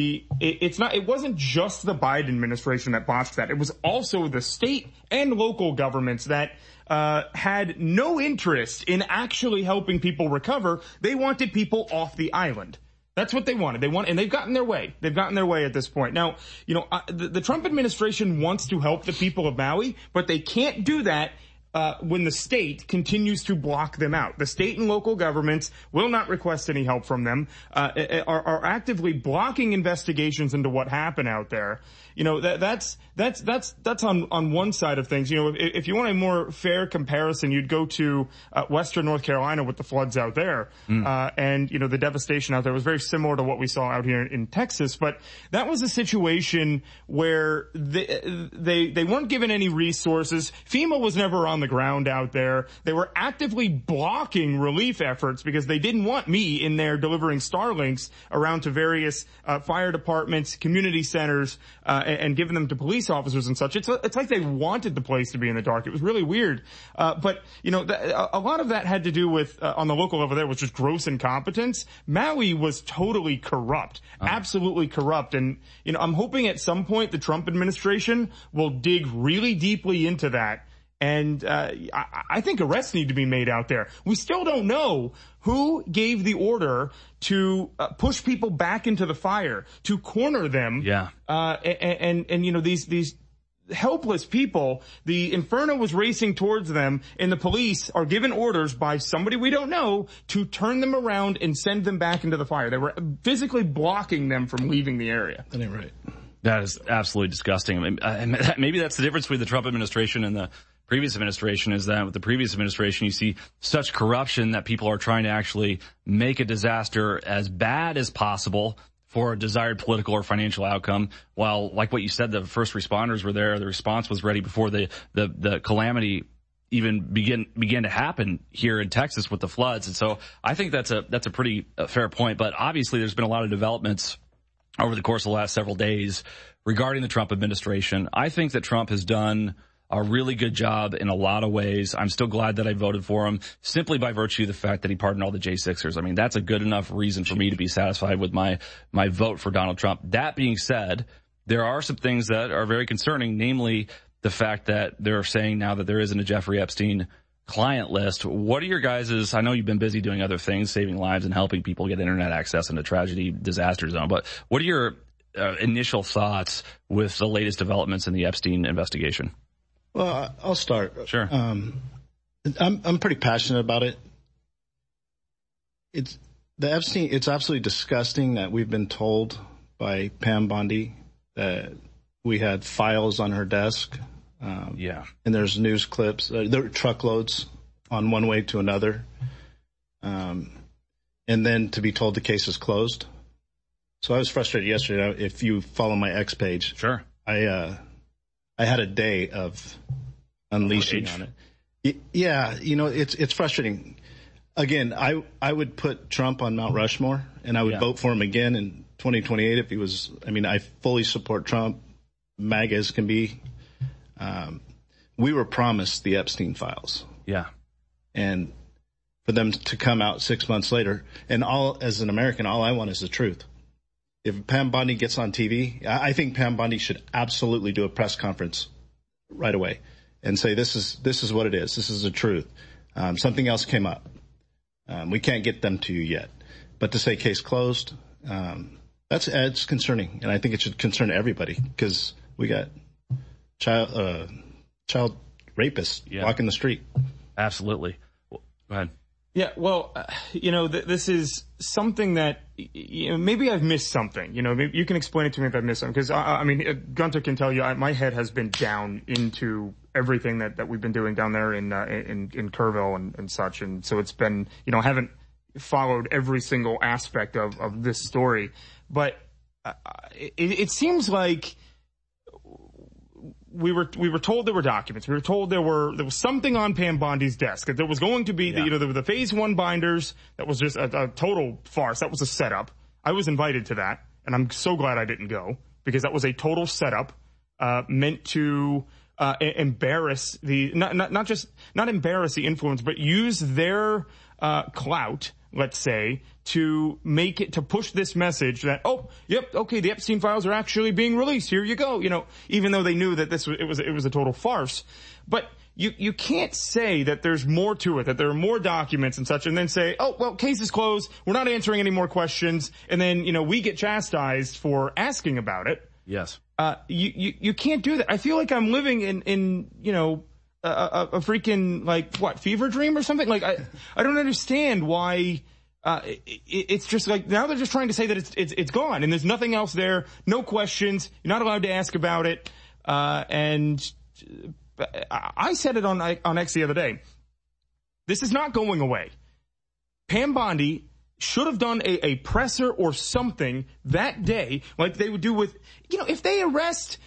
it wasn't just the Biden administration that botched that. It was also the state and local governments that had no interest in actually helping people recover. They wanted people off the island. That's what they wanted. And they've gotten their way. They've gotten their way at this point. Now, you know, the Trump administration wants to help the people of Maui, but they can't do that when the state continues to block them out. The state and local governments will not request any help from them, are actively blocking investigations into what happened out there. You know, that's on one side of things. You know, if you want a more fair comparison, you'd go to Western North Carolina with the floods out there. And, you know, the devastation out there was very similar to what we saw out here in Texas. But that was a situation where they weren't given any resources. FEMA was never on the ground out there. They were actively blocking relief efforts because they didn't want me in there delivering Starlinks around to various fire departments, community centers, and giving them to police officers and such. It's like they wanted the place to be in the dark. It was really weird. But, you know, a lot of that had to do with, on the local level there, was just gross incompetence. Maui was totally corrupt, absolutely corrupt. And, you know, I'm hoping at some point the Trump administration will dig really deeply into that. And I think arrests need to be made out there. We still don't know who gave the order to push people back into the fire, to corner them. Yeah. And you know, these helpless people, the inferno was racing towards them, and the police are given orders by somebody we don't know to turn them around and send them back into the fire. They were physically blocking them from leaving the area. That ain't right. That is absolutely disgusting. I mean, maybe that's the difference between the Trump administration and the previous administration, is that with the previous administration, you see such corruption that people are trying to actually make a disaster as bad as possible for a desired political or financial outcome. While, like what you said, the first responders were there, the response was ready before the calamity even began to happen here in Texas with the floods. And so I think that's a pretty fair point. But obviously there's been a lot of developments over the course of the last several days regarding the Trump administration. I think that Trump has done a really good job in a lot of ways. I'm still glad that I voted for him simply by virtue of the fact that he pardoned all the J6ers. I mean, that's a good enough reason for me to be satisfied with my vote for Donald Trump. That being said, there are some things that are very concerning, namely the fact that they're saying now that there isn't a Jeffrey Epstein client list. What are your guys', I know you've been busy doing other things, saving lives and helping people get internet access in a tragedy disaster zone, but what are your initial thoughts with the latest developments in the Epstein investigation? Well, I'll start. Sure. I'm pretty passionate about it. It's absolutely disgusting that we've been told by Pam Bondi that we had files on her desk. Yeah. And there's news clips. There were truckloads on one way to another. And then to be told the case is closed. So I was frustrated yesterday. If you follow my X page. Sure. I had a day of unleashing on it. Yeah, you know, it's frustrating. Again, I would put Trump on Mount Rushmore, and I would vote for him again in 2028 if he was. I mean, I fully support Trump, MAGA as can be. We were promised the Epstein files. Yeah. And for them to come out 6 months later, and as an American, all I want is the truth. If Pam Bondi gets on TV, I think Pam Bondi should absolutely do a press conference right away and say, this is what it is. This is the truth. Something else came up. We can't get them to you yet. But to say case closed, it's concerning. And I think it should concern everybody because we got child rapists walking the street. Absolutely. Go ahead. Yeah, well, this is something that, maybe I've missed something. Maybe you can explain it to me if I've missed something. Because, Gunter can tell you, my head has been down into everything that we've been doing down there in Kerrville and such. And so it's been, I haven't followed every single aspect of this story. But it seems like we were told there were documents. We were told there was something on Pam Bondi's desk. That there was going to be the phase 1 binders. That was just a total farce. That was a setup. I was invited to that, and I'm so glad I didn't go, because that was a total setup meant to embarrass not embarrass the influence, but use their clout, let's say, to push this message that, the Epstein files are actually being released. Here you go. Even though they knew that it was a total farce. But you can't say that there's more to it, that there are more documents and such, and then say, case is closed. We're not answering any more questions. And then, we get chastised for asking about it. Yes. You can't do that. I feel like I'm living in a freaking, fever dream or something? I don't understand why, it's just like, now they're just trying to say that it's gone and there's nothing else there, no questions, you're not allowed to ask about it, and I said it on X the other day. This is not going away. Pam Bondi should have done a presser or something that day, like they would do with, if they arrest,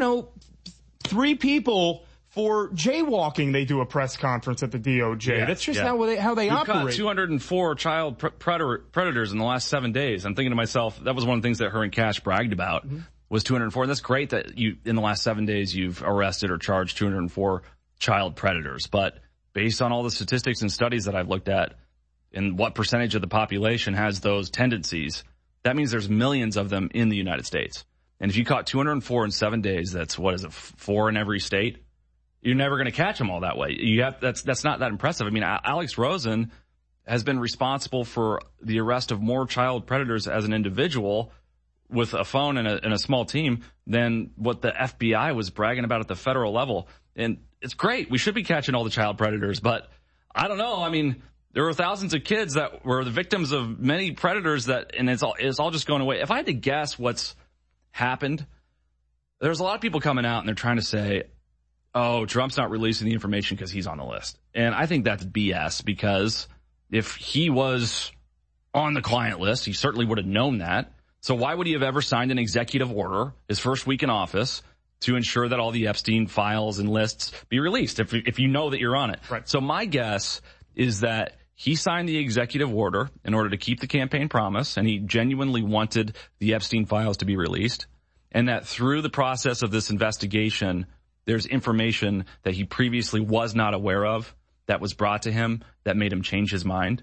3 people for jaywalking, they do a press conference at the DOJ. Yes, that's just how they operate. Caught 204 child predators in the last 7 days. I'm thinking to myself, that was one of the things that her and Cash bragged about, was 204. And that's great that in the last 7 days, you've arrested or charged 204 child predators. But based on all the statistics and studies that I've looked at, and what percentage of the population has those tendencies, that means there's millions of them in the United States. And if you caught 204 in 7 days, that's 4 in every state? You're never going to catch them all that way. That's not that impressive. I mean, Alex Rosen has been responsible for the arrest of more child predators as an individual with a phone and a small team than what the FBI was bragging about at the federal level. And it's great. We should be catching all the child predators, but I don't know. I mean, there were thousands of kids that were the victims of many predators and it's all just going away. If I had to guess what's happened, there's a lot of people coming out and they're trying to say, Trump's not releasing the information because he's on the list. And I think that's BS, because if he was on the client list, he certainly would have known that. So why would he have ever signed an executive order his first week in office to ensure that all the Epstein files and lists be released if you know that you're on it? Right. So my guess is that he signed the executive order in order to keep the campaign promise, and he genuinely wanted the Epstein files to be released, and that through the process of this investigation, there's information that he previously was not aware of that was brought to him that made him change his mind.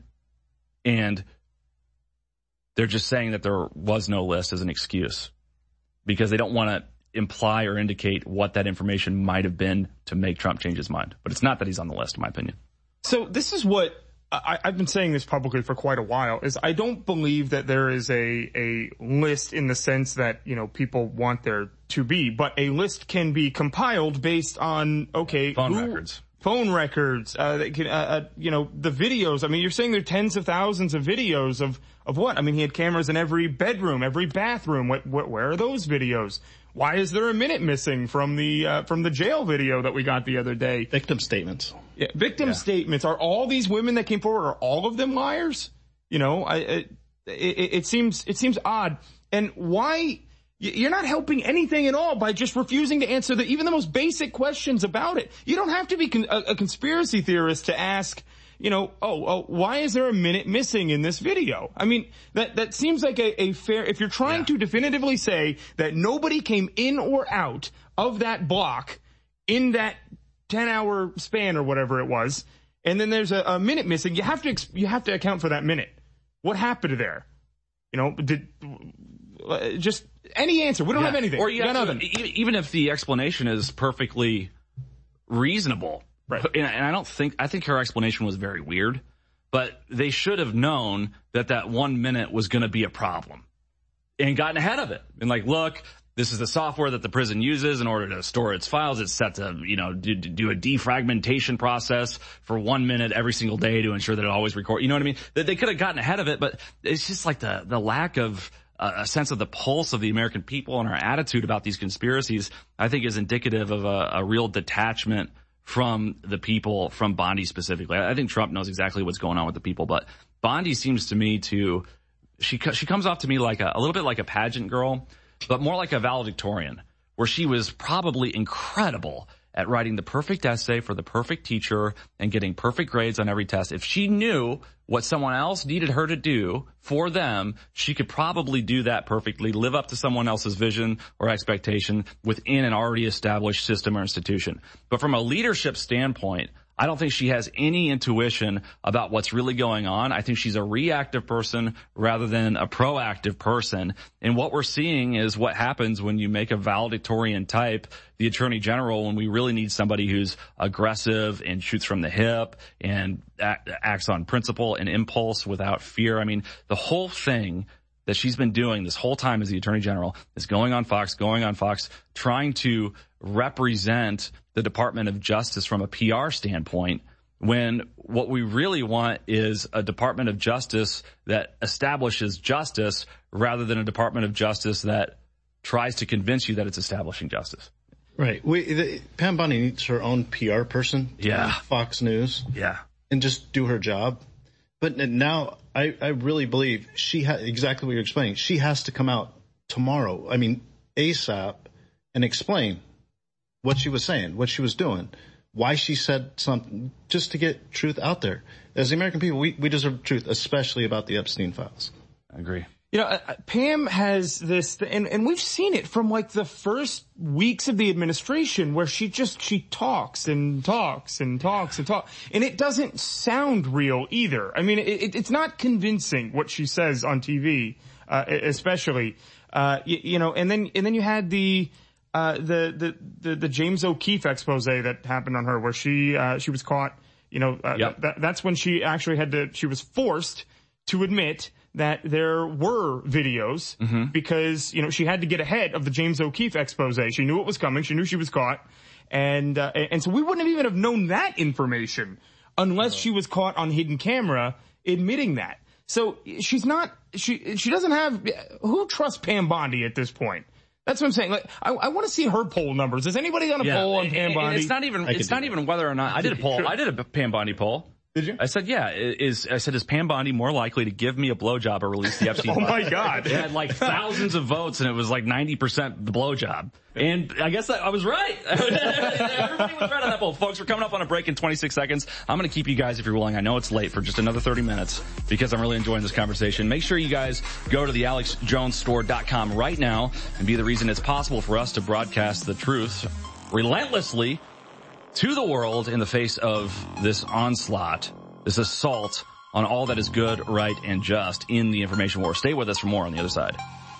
And they're just saying that there was no list as an excuse because they don't want to imply or indicate what that information might have been to make Trump change his mind. But it's not that he's on the list, in my opinion. So this is what I've been saying this publicly for quite a while, is I don't believe that there is a list in the sense that, people want there to be, but a list can be compiled based on, phone records, the videos. I mean, you're saying there are tens of thousands of videos of what? I mean, he had cameras in every bedroom, every bathroom. Where are those videos? Why is there a minute missing from the jail video that we got the other day? Victim statements. Yeah, statements. Are all these women that came forward, are all of them liars? It seems odd. And why you're not helping anything at all by just refusing to answer even the most basic questions about it. You don't have to be a conspiracy theorist to ask, why is there a minute missing in this video? I mean, that seems like a fair, if you're trying to definitively say that nobody came in or out of that block in that 10-hour span or whatever it was, and then there's a minute missing, you have to account for that minute. What happened there? Just any answer. We don't have anything. Or even if the explanation is perfectly reasonable. Right. And I think her explanation was very weird, but they should have known that 1 minute was going to be a problem and gotten ahead of it. And look, This is the software that the prison uses in order to store its files. It's set to, do a defragmentation process for 1 minute every single day to ensure that it always records. You know what I mean? They could have gotten ahead of it, but it's just like the lack of a sense of the pulse of the American people and our attitude about these conspiracies, I think is indicative of a real detachment from the people, from Bondi specifically. I think Trump knows exactly what's going on with the people, but Bondi seems to me she comes off to me like a little bit like a pageant girl, but more like a valedictorian, where she was probably incredible at writing the perfect essay for the perfect teacher and getting perfect grades on every test. If she knew what someone else needed her to do for them, she could probably do that perfectly, live up to someone else's vision or expectation within an already established system or institution. But from a leadership standpoint, I don't think she has any intuition about what's really going on. I think she's a reactive person rather than a proactive person. And what we're seeing is what happens when you make a valedictorian type the attorney general, when we really need somebody who's aggressive and shoots from the hip and acts on principle and impulse without fear. I mean, the whole thing that she's been doing this whole time as the attorney general is going on Fox, trying to represent the Department of Justice from a PR standpoint, when what we really want is a Department of Justice that establishes justice rather than a Department of Justice that tries to convince you that it's establishing justice. Right. Pam Bondi needs her own PR person. Yeah. Fox News. Yeah. And just do her job. But now I really believe exactly what you're explaining. She has to come out tomorrow. I mean, ASAP, and explain what she was saying, what she was doing, why she said something, just to get truth out there. As the American people, we deserve truth, especially about the Epstein files. I agree. Pam has this, and we've seen it from like the first weeks of the administration, where she talks and talks and talks and talks, and it doesn't sound real either. I mean, it's not convincing what she says on TV, especially, and then you had the James O'Keefe expose that happened on her, where she was caught, that's when she actually she was forced to admit that there were videos, because, she had to get ahead of the James O'Keefe expose. She knew it was coming. She knew she was caught. And so we wouldn't even have known that information unless she was caught on hidden camera admitting that. So she doesn't have, who trusts Pam Bondi at this point? That's what I'm saying. Like, I want to see her poll numbers. Has anybody done a poll on Pam Bondi? It's not even whether or not I did a poll. I did a Pam Bondi poll. Did you? I said, is Pam Bondi more likely to give me a blowjob or release the Epstein file? Oh my God. It had like thousands of votes, and it was like 90% the blowjob. And I guess I was right. Everybody was right on that poll. Folks, we're coming up on a break in 26 seconds. I'm going to keep you guys, if you're willing. I know it's late, for just another 30 minutes because I'm really enjoying this conversation. Make sure you guys go to the AlexJonesStore.com right now and be the reason it's possible for us to broadcast the truth relentlessly to the world in the face of this onslaught, this assault on all that is good, right, and just in the information war. Stay with us for more on the other side.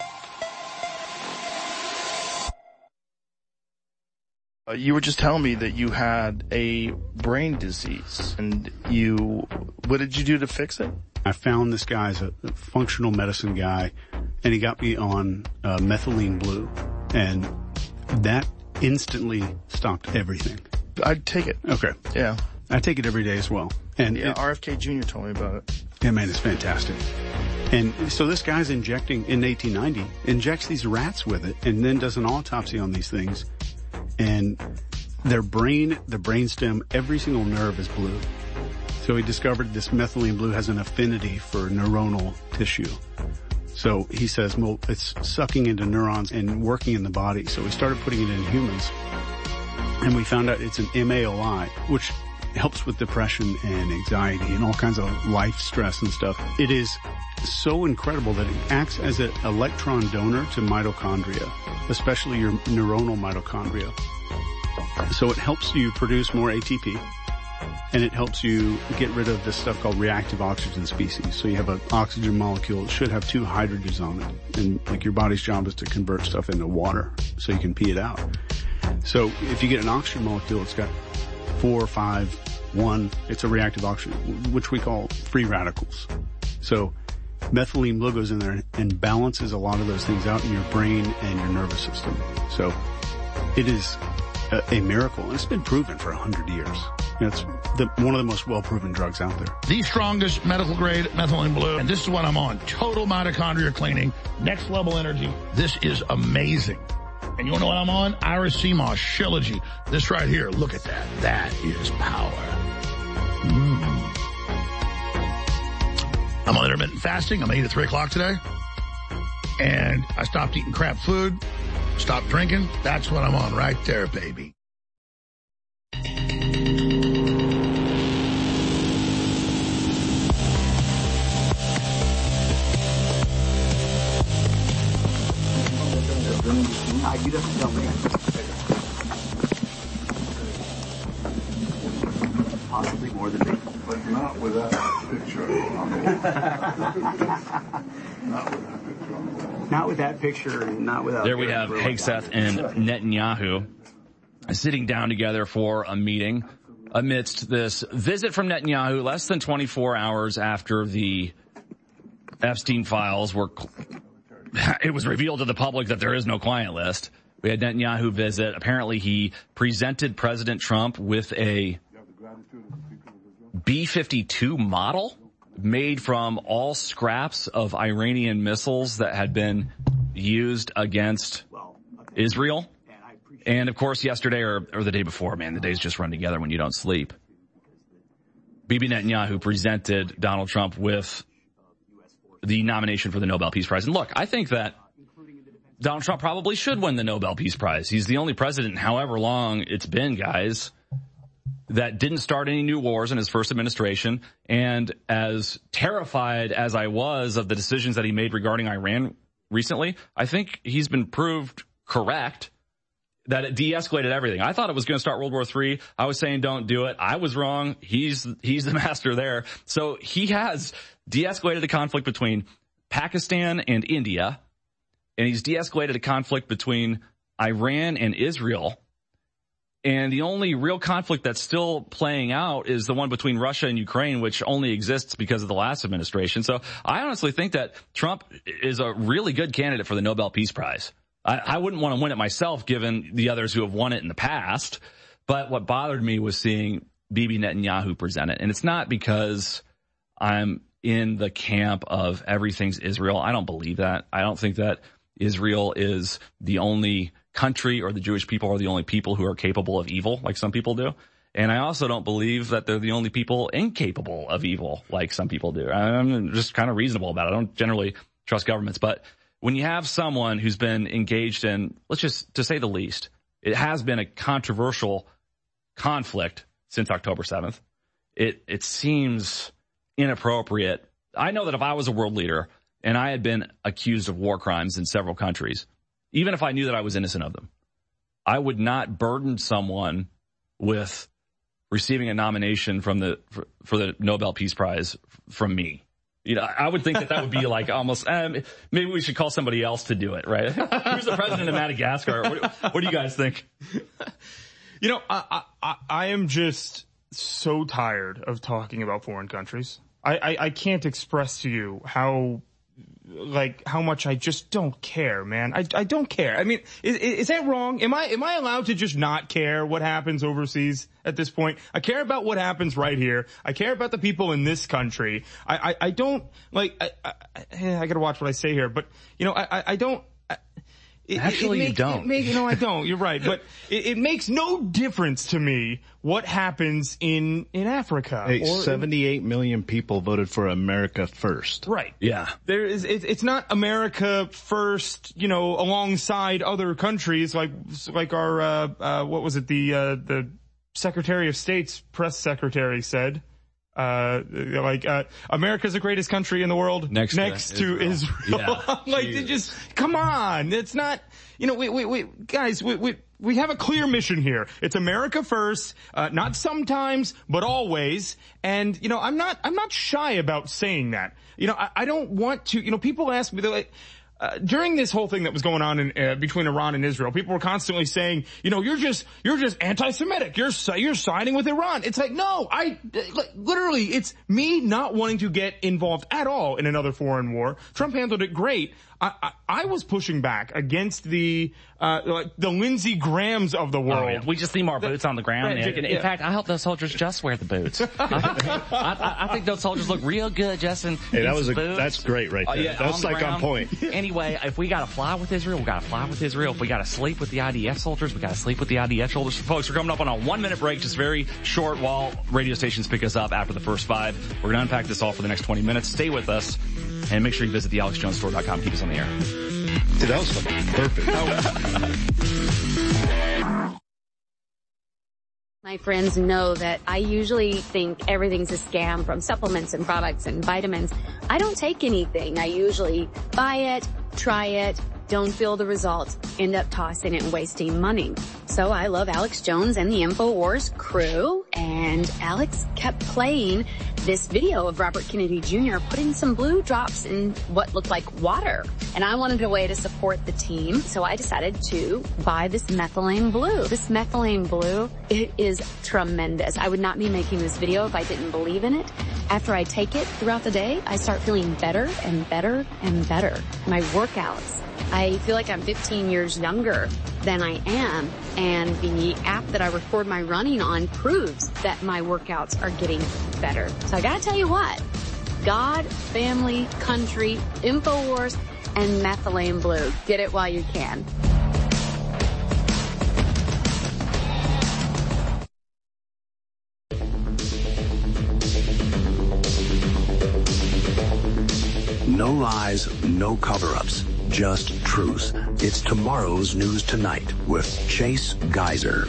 You were just telling me that you had a brain disease, and what did you do to fix it? I found this guy's a functional medicine guy, and he got me on methylene blue, and that instantly stopped everything. I'd take it. Okay. Yeah. I take it every day as well. And RFK Jr. told me about it. Yeah, man, it's fantastic. And so this guy's injecting, in 1890, injects these rats with it, and then does an autopsy on these things. And their brain, the brainstem, every single nerve is blue. So he discovered this methylene blue has an affinity for neuronal tissue. So he says, well, it's sucking into neurons and working in the body. So we started putting it in humans. And we found out it's an MAOI, which helps with depression and anxiety and all kinds of life stress and stuff. It is so incredible that it acts as an electron donor to mitochondria, especially your neuronal mitochondria. So it helps you produce more ATP, and it helps you get rid of this stuff called reactive oxygen species. So you have an oxygen molecule, it should have two hydrogens on it. And like your body's job is to convert stuff into water so you can pee it out. So if you get an oxygen molecule, it's got 4, 5, 1. It's a reactive oxygen, which we call free radicals. So Methylene Blue goes in there and balances a lot of those things out in your brain and your nervous system. So it is a miracle, and it's been proven for 100 years. It's one of the most well-proven drugs out there. The strongest medical-grade methylene blue, and this is what I'm on. Total mitochondria cleaning, next-level energy. This is amazing. And you want to know what I'm on? Iris CMOS, Shilajit. This right here, look at that. That is power. I'm on intermittent fasting. I'm going to eat at 3 o'clock today. And I stopped eating crap food, stopped drinking. That's what I'm on right there, baby. You don't tell me. Possibly more than me. But not with that picture on the wall. Not with that picture and not without. There we have Hegseth and Netanyahu sitting down together for a meeting amidst this visit from Netanyahu less than 24 hours after the Epstein files were... It was revealed to the public that there is no client list. We had Netanyahu visit. Apparently he presented President Trump with a B-52 model made from all scraps of Iranian missiles that had been used against Israel. And of course yesterday or the day before, man, the days just run together when you don't sleep. Bibi Netanyahu presented Donald Trump with the nomination for the Nobel Peace Prize. And look, I think that Donald Trump probably should win the Nobel Peace Prize. He's the only president, however long it's been, guys, that didn't start any new wars in his first administration. And as terrified as I was of the decisions that he made regarding Iran recently, I think he's been proved correct that it de-escalated everything. I thought it was going to start World War III. I was saying don't do it. I was wrong. He's the master there. So he has de-escalated the conflict between Pakistan and India, and he's de-escalated a conflict between Iran and Israel. And the only real conflict that's still playing out is the one between Russia and Ukraine, which only exists because of the last administration. So I honestly think that Trump is a really good candidate for the Nobel Peace Prize. I wouldn't want to win it myself, given the others who have won it in the past. But what bothered me was seeing Bibi Netanyahu present it. And it's not because I'm in the camp of everything's Israel. I don't believe that. I don't think that Israel is the only country or the Jewish people are the only people who are capable of evil, like some people do. And I also don't believe that they're the only people incapable of evil, like some people do. I'm just kind of reasonable about it. I don't generally trust governments. But when you have someone who's been engaged in, let's just, to say the least, it has been a controversial conflict since October 7th. It seems inappropriate. I know that if I was a world leader and I had been accused of war crimes in several countries, even if I knew that I was innocent of them, I would not burden someone with receiving a nomination for the Nobel Peace Prize from me. You know, I would think that would be like almost, maybe we should call somebody else to do it, right? Who's the president of Madagascar? What do you guys think? You know, I am just so tired of talking about foreign countries. I can't express to you how much I just don't care, man. I don't care. I mean, is that wrong? Am I allowed to just not care what happens overseas at this point? I care about what happens right here. I care about the people in this country. I don't, like, I gotta watch what I say here, but, you know, I don't. You don't. No, I don't. You're right. But it makes no difference to me what happens in Africa. Hey, 78 million people voted for America first. Right. Yeah. It's not America first, you know, alongside other countries like our, what was it? The Secretary of State's press secretary said. America's the greatest country in the world next to Israel. Yeah. Like, just come on. It's not, you know, we guys, we have a clear mission here. It's America first, not sometimes, but always. And, you know, I'm not shy about saying that. You know, I don't want to, you know, people ask me, they're like, during this whole thing that was going on in, between Iran and Israel, people were constantly saying, you're just anti-Semitic. You're siding with Iran. It's like, no, literally, it's me not wanting to get involved at all in another foreign war. Trump handled it great. I was pushing back against the Lindsey Grahams of the world. Oh, yeah. We just need more boots on the ground. Right, in fact, I hope those soldiers just wear the boots. I think those soldiers look real good, Justin. Hey, that's great right there. That's like on point. Anyway, if we gotta fly with Israel, we gotta fly with Israel. If we gotta sleep with the IDF soldiers, we gotta sleep with the IDF soldiers. Folks, we're coming up on a 1-minute break, just very short while radio stations pick us up after the first 5. We're gonna unpack this all for the next 20 minutes. Stay with us. And make sure you visit thealexjonesstore.com. Keep us on the air. Dude, that was perfect. My friends know that I usually think everything's a scam, from supplements and products and vitamins. I don't take anything. I usually buy it, try it, don't feel the results, end up tossing it and wasting money. So I love Alex Jones and the InfoWars crew, and Alex kept playing this video of Robert Kennedy Jr. putting some blue drops in what looked like water. And I wanted a way to support the team, so I decided to buy this methylene blue. This methylene blue, it is tremendous. I would not be making this video if I didn't believe in it. After I take it throughout the day, I start feeling better and better and better. My workouts, I feel like I'm 15 years younger than I am, and the app that I record my running on proves that my workouts are getting better. So I gotta tell you what, God, family, country, InfoWars, and methylene blue. Get it while you can. No lies, no cover-ups, just truth. It's Tomorrow's News Tonight with Chase Geiser.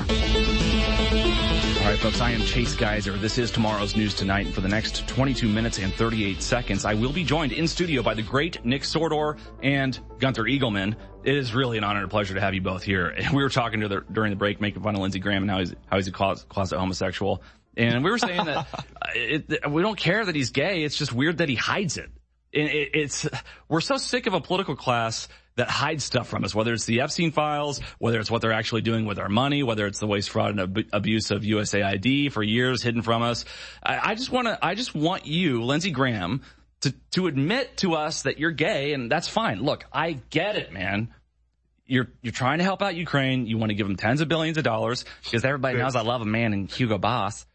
All right, folks, I am Chase Geiser. This is Tomorrow's News Tonight. And for the next 22 minutes and 38 seconds, I will be joined in studio by the great Nick Sordor and Gunther Eagleman. It is really an honor and a pleasure to have you both here. And we were talking during the break, making fun of Lindsey Graham and how he's a closet homosexual. And we were saying that we don't care that he's gay. It's just weird that he hides it. We're so sick of a political class that hides stuff from us, whether it's the Epstein files, whether it's what they're actually doing with our money, whether it's the waste, fraud, and abuse of USAID for years hidden from us. I just want you, Lindsey Graham, to admit to us that you're gay, and that's fine. Look, I get it, man. You're trying to help out Ukraine. You want to give them tens of billions of dollars because everybody knows I love a man in Hugo Boss.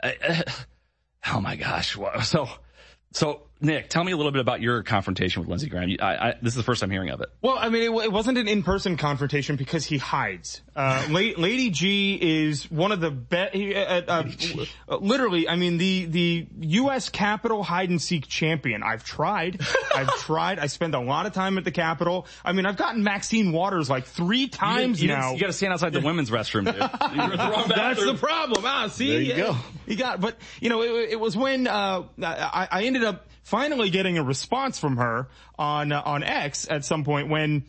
Oh my gosh. So, Nick, tell me a little bit about your confrontation with Lindsey Graham. This is the first time hearing of it. Well, I mean, it wasn't an in-person confrontation because he hides. Lady G is one of the best, literally, I mean, the U.S. Capitol hide-and-seek champion. I've tried. I spend a lot of time at the Capitol. I mean, I've gotten Maxine Waters like 3 times now. You gotta stand outside the women's restroom, dude. That's the problem. See? There you go. But, it was when, I ended up finally getting a response from her on X at some point when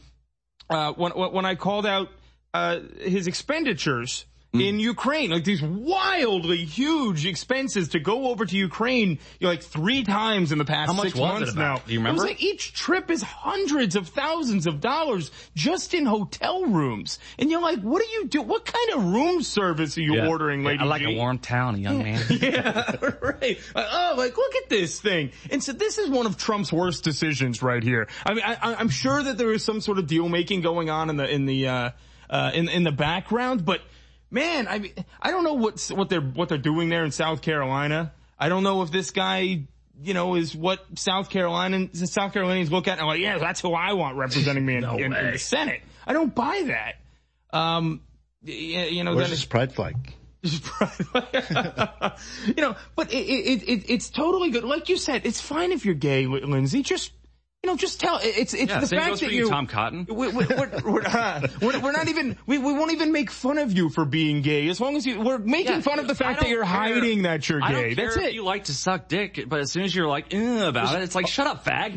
I called out his expenditures in Ukraine, like these wildly huge expenses to go over to Ukraine, like 3 times in the past 6 months now. Do you remember? It was like each trip is hundreds of thousands of dollars just in hotel rooms. And you're like, what do you do? What kind of room service are you ordering, Lady G? I like a warm town, a young man. Yeah, right. Look at this thing. And so this is one of Trump's worst decisions right here. I mean, I'm sure that there is some sort of deal making going on in the background, but man, I mean, I don't know what they're doing there in South Carolina. I don't know if this guy, is what South Carolinians look at and like, yeah, that's who I want representing me in the Senate. I don't buy that. Where's his pride flag? But it's totally good. Like you said, it's fine if you're gay, Lindsey. Just tell. It's the fact that you, Tom Cotton. We're not even. We won't even make fun of you for being gay as long as we're making fun of the fact that you're hiding that you're gay. I don't care That's if it. you like to suck dick, but as soon as you're like about it, it's like shut up, fag.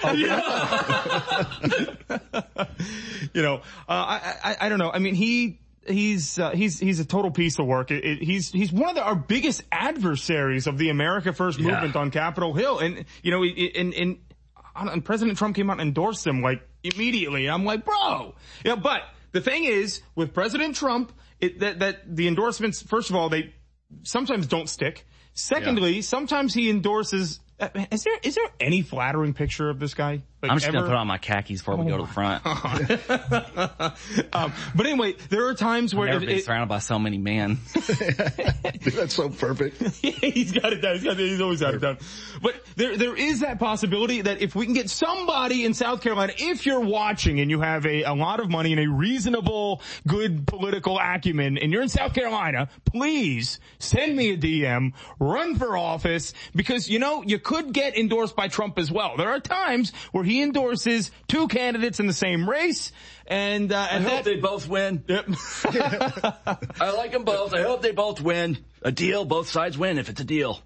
I don't know. I mean, he's a total piece of work. He's one of our biggest adversaries of the America First movement on Capitol Hill, and and President Trump came out and endorsed him like immediately. I'm like, bro. But the thing is, with President Trump, that the endorsements, first of all, they sometimes don't stick. Secondly, sometimes he endorses. Is there any flattering picture of this guy? I'm just going to put on my khakis before we go to the front. But anyway, there are times where... I've never been surrounded by so many men. Dude, that's so perfect. He's got it down. He's always got it down. But there is that possibility that if we can get somebody in South Carolina, if you're watching and you have a lot of money and a reasonable, good political acumen, and you're in South Carolina, please send me a DM, run for office, because, you could get endorsed by Trump as well. There are times where he endorses two candidates in the same race, and I hope they both win. Yep. I like them both. I hope they both win. A deal, both sides win if it's a deal.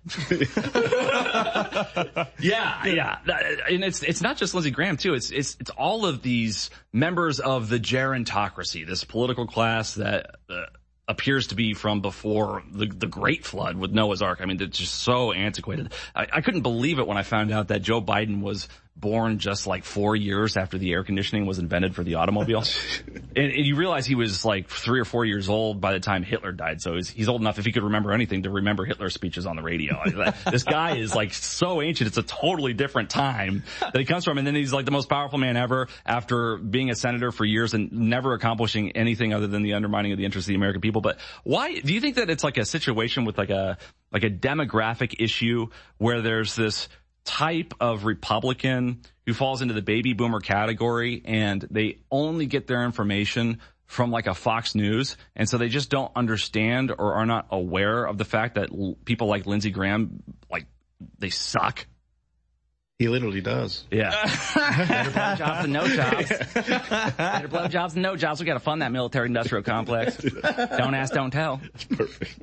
Yeah. And it's not just Lindsey Graham too. It's all of these members of the gerontocracy, this political class that appears to be from before the Great Flood with Noah's Ark. I mean, it's just so antiquated. I couldn't believe it when I found out that Joe Biden was born just like 4 years after the air conditioning was invented for the automobile. and you realize he was like 3 or 4 years old by the time Hitler died. So he's old enough, if he could remember anything, to remember Hitler's speeches on the radio. This guy is like so ancient. It's a totally different time that he comes from. And then he's like the most powerful man ever after being a senator for years and never accomplishing anything other than the undermining of the interests of the American people. But why do you think that it's like a situation with like a demographic issue where there's this type of Republican who falls into the baby boomer category and they only get their information from like a Fox News, and so they just don't understand or are not aware of the fact that people like Lindsey Graham, like, they suck? He literally does. Yeah. Better blowjobs than no jobs. Better blowjobs than no jobs. We got to fund that military industrial complex. Don't ask, don't tell. That's perfect.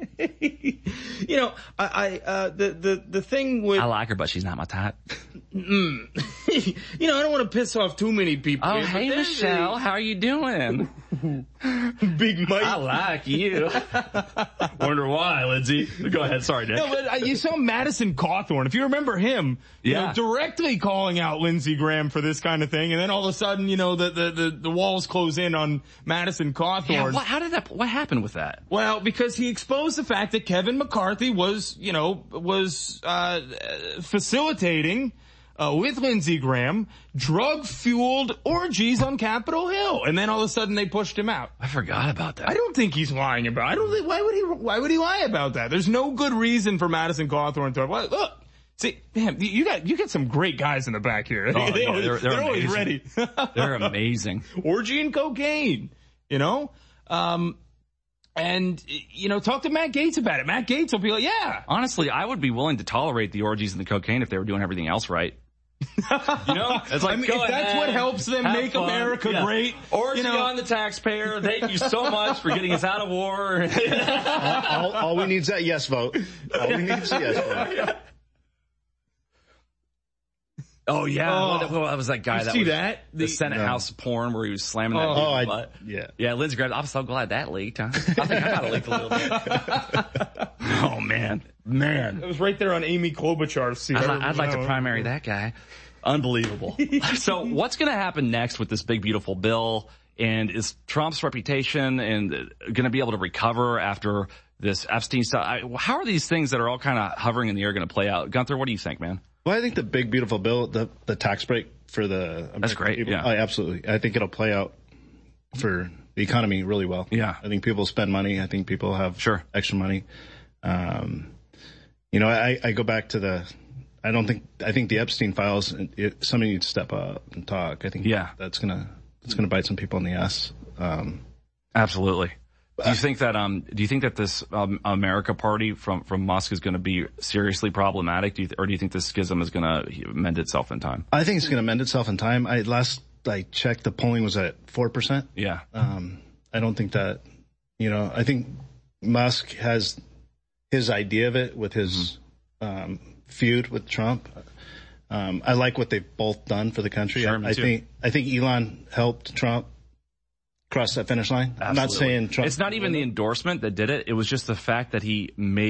The thing with... I like her, but she's not my type. I don't want to piss off too many people. Oh, hey, Michelle. How are you doing? Big Mike. I like you. Wonder why, Lindsay. Go ahead. Sorry, Nick. No, but you saw Madison Cawthorn. If you remember him, directly calling out Lindsey Graham for this kind of thing, and then all of a sudden, the walls close in on Madison Cawthorn. Yeah, what happened with that? Well, because he exposed the fact that Kevin McCarthy was facilitating with Lindsey Graham, drug-fueled orgies on Capitol Hill. And then all of a sudden they pushed him out. I forgot about that. I don't think he's lying about it. Why would he lie about that? There's no good reason for Madison Cawthorn to, look, see, damn, you got some great guys in the back here. Oh, they're always ready. They're amazing. Orgy and cocaine, and, talk to Matt Gaetz about it. Matt Gaetz will be like, yeah. Honestly, I would be willing to tolerate the orgies and the cocaine if they were doing everything else right. It's like, if that's what helps them make fun. America great. Orgy on the taxpayer. Thank you so much for getting us out of war. all we need is that yes vote. All we need is a yes vote. Oh yeah, what was that guy? You see that? The Senate House porn where he was slamming that butt. Yeah, Lindsey Graham. I'm so glad that leaked, huh? I think I got it leaked a little bit. Oh man. It was right there on Amy Klobuchar's seat. I'd like to primary that guy. Unbelievable. So what's going to happen next with this big beautiful bill? And is Trump's reputation and going to be able to recover after this Epstein stuff? How are these things that are all kind of hovering in the air going to play out? Gunther, what do you think, man? Well, I think the big, beautiful bill, the tax break for the... That's great, people, absolutely. I think it'll play out for the economy really well. Yeah. I think people spend money. I think people have extra money. I go back to I think the Epstein files, somebody needs to step up and talk. I think that's going to bite some people in the ass. Absolutely. Do you think that this America Party from Musk is going to be seriously problematic? Or do you think this schism is going to mend itself in time? I think it's going to mend itself in time. Last I checked, the polling was at 4%. Yeah. I don't think that, I think Musk has his idea of it with his feud with Trump. I like what they've both done for the country. Sure, I think Elon helped Trump cross that finish line. Absolutely. I'm not saying Trump. It's not even the endorsement that did it. It was just the fact that he made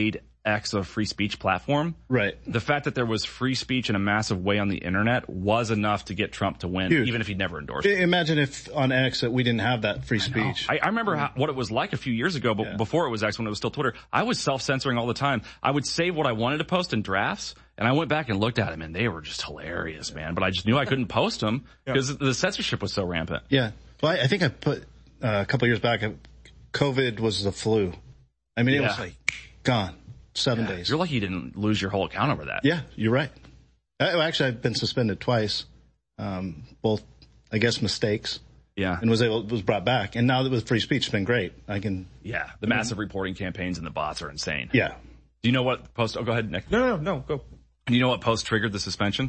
X a free speech platform. Right. The fact that there was free speech in a massive way on the internet was enough to get Trump to win, even if he'd never endorsed it. Imagine if on X that we didn't have that free speech. I remember what it was like a few years ago, but before it was X, when it was still Twitter. I was self-censoring all the time. I would save what I wanted to post in drafts, and I went back and looked at them, and they were just hilarious, man. But I just knew I couldn't post them because the censorship was so rampant. Yeah. Well, I think I put a couple of years back, COVID was the flu. I mean, it was like gone. 7 days. You're lucky you didn't lose your whole account over that. Yeah, you're right. Actually, I've been suspended twice. Both, I guess, mistakes. Yeah. And was brought back. And now that with free speech, it's been great. Yeah. The massive reporting campaigns and the bots are insane. Yeah. Do you know what post? Oh, go ahead, Nick. No, go. Do you know what post triggered the suspension?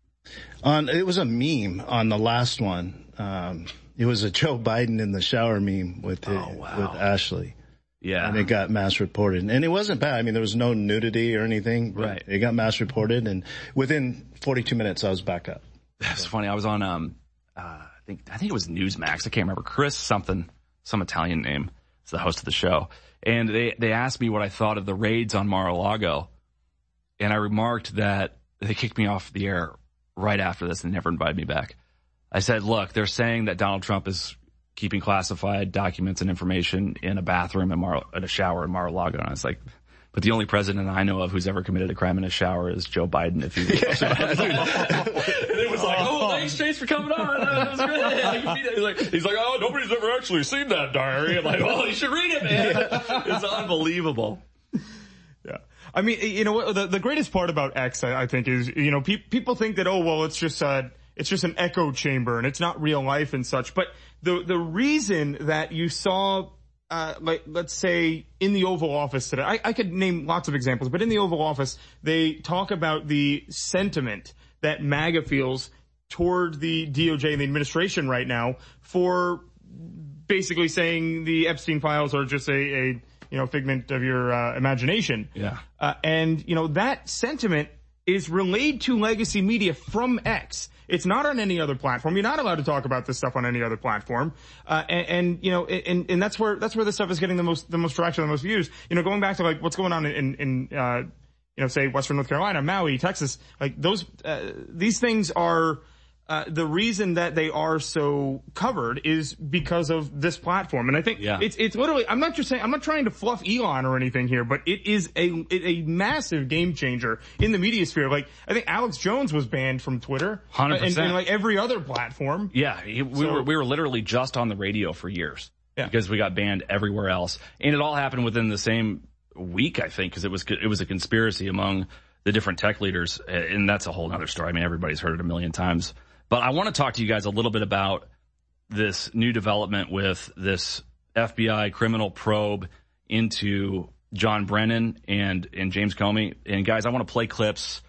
It was a meme on the last one. It was a Joe Biden in the shower meme with Ashley. Yeah. And it got mass reported. And it wasn't bad. I mean, there was no nudity or anything. Right. It got mass reported, and within 42 minutes, I was back up. That's funny. I was on, I think it was Newsmax. I can't remember. Chris something, some Italian name. It's the host of the show. And they asked me what I thought of the raids on Mar-a-Lago. And I remarked that they kicked me off the air right after this and never invited me back. I said, look, they're saying that Donald Trump is keeping classified documents and information in a bathroom in a shower in Mar-a-Lago. And I was like, but the only president I know of who's ever committed a crime in a shower is Joe Biden. If he and it was like, oh, thanks, Chase, for coming on. That was great. He's like, oh, nobody's ever actually seen that diary. I'm like, oh, you should read it, man. It's unbelievable. Yeah. I mean, you know what, the greatest part about X, I think, is, you know, people think that, oh, well, it's just an echo chamber and it's not real life and such. But the reason that you saw, like, let's say in the Oval Office today, I could name lots of examples, but in the Oval Office, they talk about the sentiment that MAGA feels toward the DOJ and the administration right now for basically saying the Epstein files are just a figment of your imagination. Yeah. And, you know, that sentiment is relayed to legacy media from X. It's not on any other platform. You're not allowed to talk about this stuff on any other platform. And that's where this stuff is getting the most traction, the most views. You know, going back to like what's going on in say Western North Carolina, Maui, Texas, like these things are, the reason that they are so covered is because of this platform. And I think it's literally, I'm not trying to fluff Elon or anything here, but it is a massive game changer in the media sphere. Like, I think Alex Jones was banned from Twitter. 100%. And like every other platform. Yeah. We were literally just on the radio for years because we got banned everywhere else. And it all happened within the same week, I think, because it was a conspiracy among the different tech leaders. And that's a whole other story. I mean, everybody's heard it a million times. But I want to talk to you guys a little bit about this new development with this FBI criminal probe into John Brennan and James Comey. And guys, I want to play clips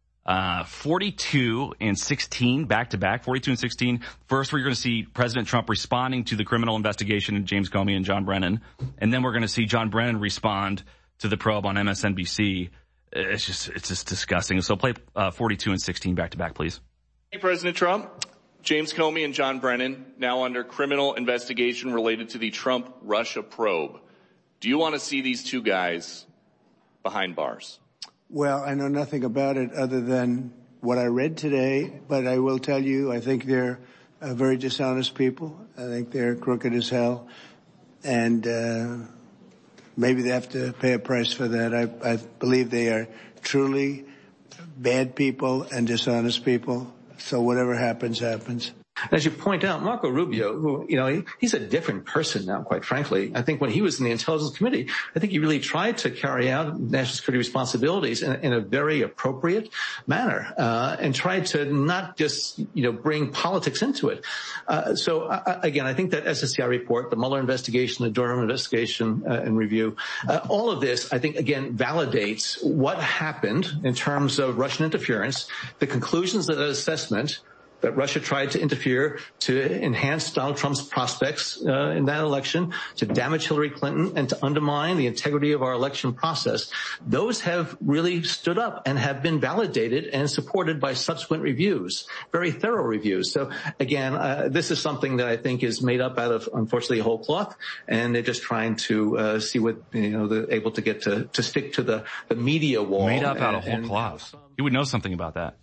42 and 16 back to back, 42 and 16. First, we're going to see President Trump responding to the criminal investigation of James Comey and John Brennan. And then we're going to see John Brennan respond to the probe on MSNBC. It's just disgusting. So play 42 and 16 back to back, please. Hey, President Trump, James Comey and John Brennan now under criminal investigation related to the Trump-Russia probe. Do you want to see these two guys behind bars? Well, I know nothing about it other than what I read today, but I will tell you, I think they're very dishonest people. I think they're crooked as hell, and maybe they have to pay a price for that. I believe they are truly bad people and dishonest people. So whatever happens, happens. As you point out, Marco Rubio, who, he's a different person now, quite frankly. I think when he was in the Intelligence Committee, I think he really tried to carry out national security responsibilities in a very appropriate manner, and tried to not just, bring politics into it. So again, I think that SSCI report, the Mueller investigation, the Durham investigation and review, all of this, I think, again, validates what happened in terms of Russian interference, the conclusions of that assessment, that Russia tried to interfere to enhance Donald Trump's prospects in that election, to damage Hillary Clinton, and to undermine the integrity of our election process. Those have really stood up and have been validated and supported by subsequent reviews, very thorough reviews. So again, this is something that I think is made up out of, unfortunately, whole cloth, and they're just trying to see what, they're able to get to stick to the media wall. Made up out of whole cloth. You would know something about that.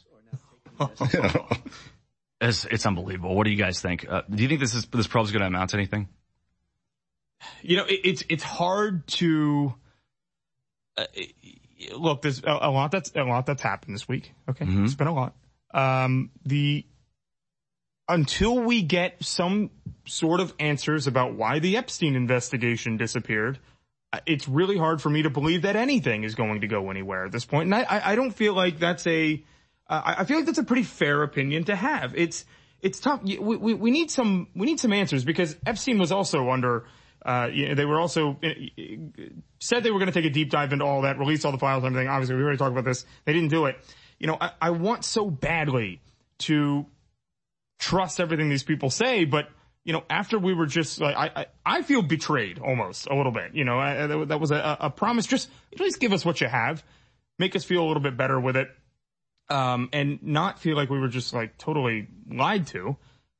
It's unbelievable. What do you guys think? Do you think this probe is going to amount to anything? It's hard to look. There's a lot that's happened this week. Okay, It's been a lot. Until we get some sort of answers about why the Epstein investigation disappeared, it's really hard for me to believe that anything is going to go anywhere at this point. And I don't feel like that's I feel like that's a pretty fair opinion to have. It's tough. We need some answers, because Epstein was also under, they were also said they were going to take a deep dive into all that, release all the files and everything. Obviously, we already talked about this. They didn't do it. I want so badly to trust everything these people say, but after we were just like, I feel betrayed almost a little bit. That was a promise. Just at least give us what you have, make us feel a little bit better with it, and not feel like we were just like totally lied to.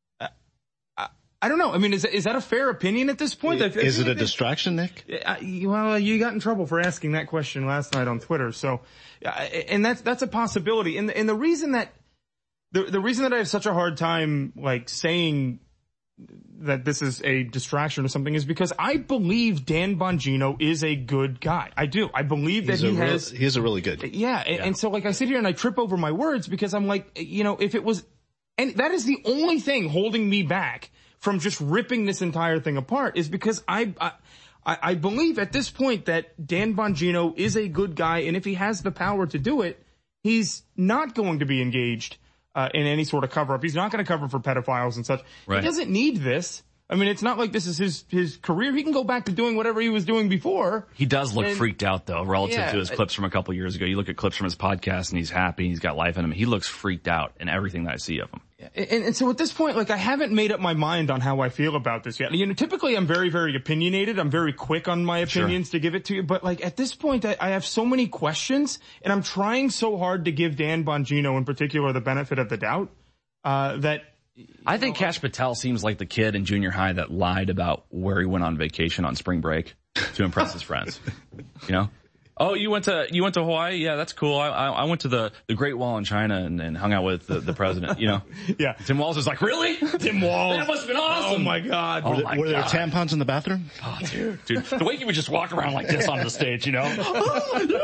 I don't know. I mean, is that a fair opinion at this point? Is it a distraction, Nick? Well, you got in trouble for asking that question last night on Twitter. So, and that's a possibility. And the reason that the reason that I have such a hard time like saying that this is a distraction or something is because I believe Dan Bongino is a good guy. I do. I believe that he's a really good. Yeah. And so like I sit here and I trip over my words because I'm like, if it was, and that is the only thing holding me back from just ripping this entire thing apart is because I believe at this point that Dan Bongino is a good guy, and if he has the power to do it, he's not going to be engaged in any sort of cover-up. He's not going to cover for pedophiles and such. Right. He doesn't need this. I mean, it's not like this is his career. He can go back to doing whatever he was doing before. He does look freaked out, though, relative to his clips from a couple years ago. You look at clips from his podcast, and he's happy. He's got life in him. He looks freaked out in everything that I see of him. And so at this point, like, I haven't made up my mind on how I feel about this yet. Typically I'm very, very opinionated. I'm very quick on my opinions to give it to you. But like, at this point, I have so many questions, and I'm trying so hard to give Dan Bongino in particular the benefit of the doubt, that I think Kash Patel seems like the kid in junior high that lied about where he went on vacation on spring break to impress his friends. Oh, you went to Hawaii? Yeah, that's cool. I went to the Great Wall in China and hung out with the president, Yeah. Tim Walz was like, really? Tim Walz. That must have been awesome. Oh my God. Were there tampons in the bathroom? Oh, dude. The way he would just walk around like this on the stage, Oh, no.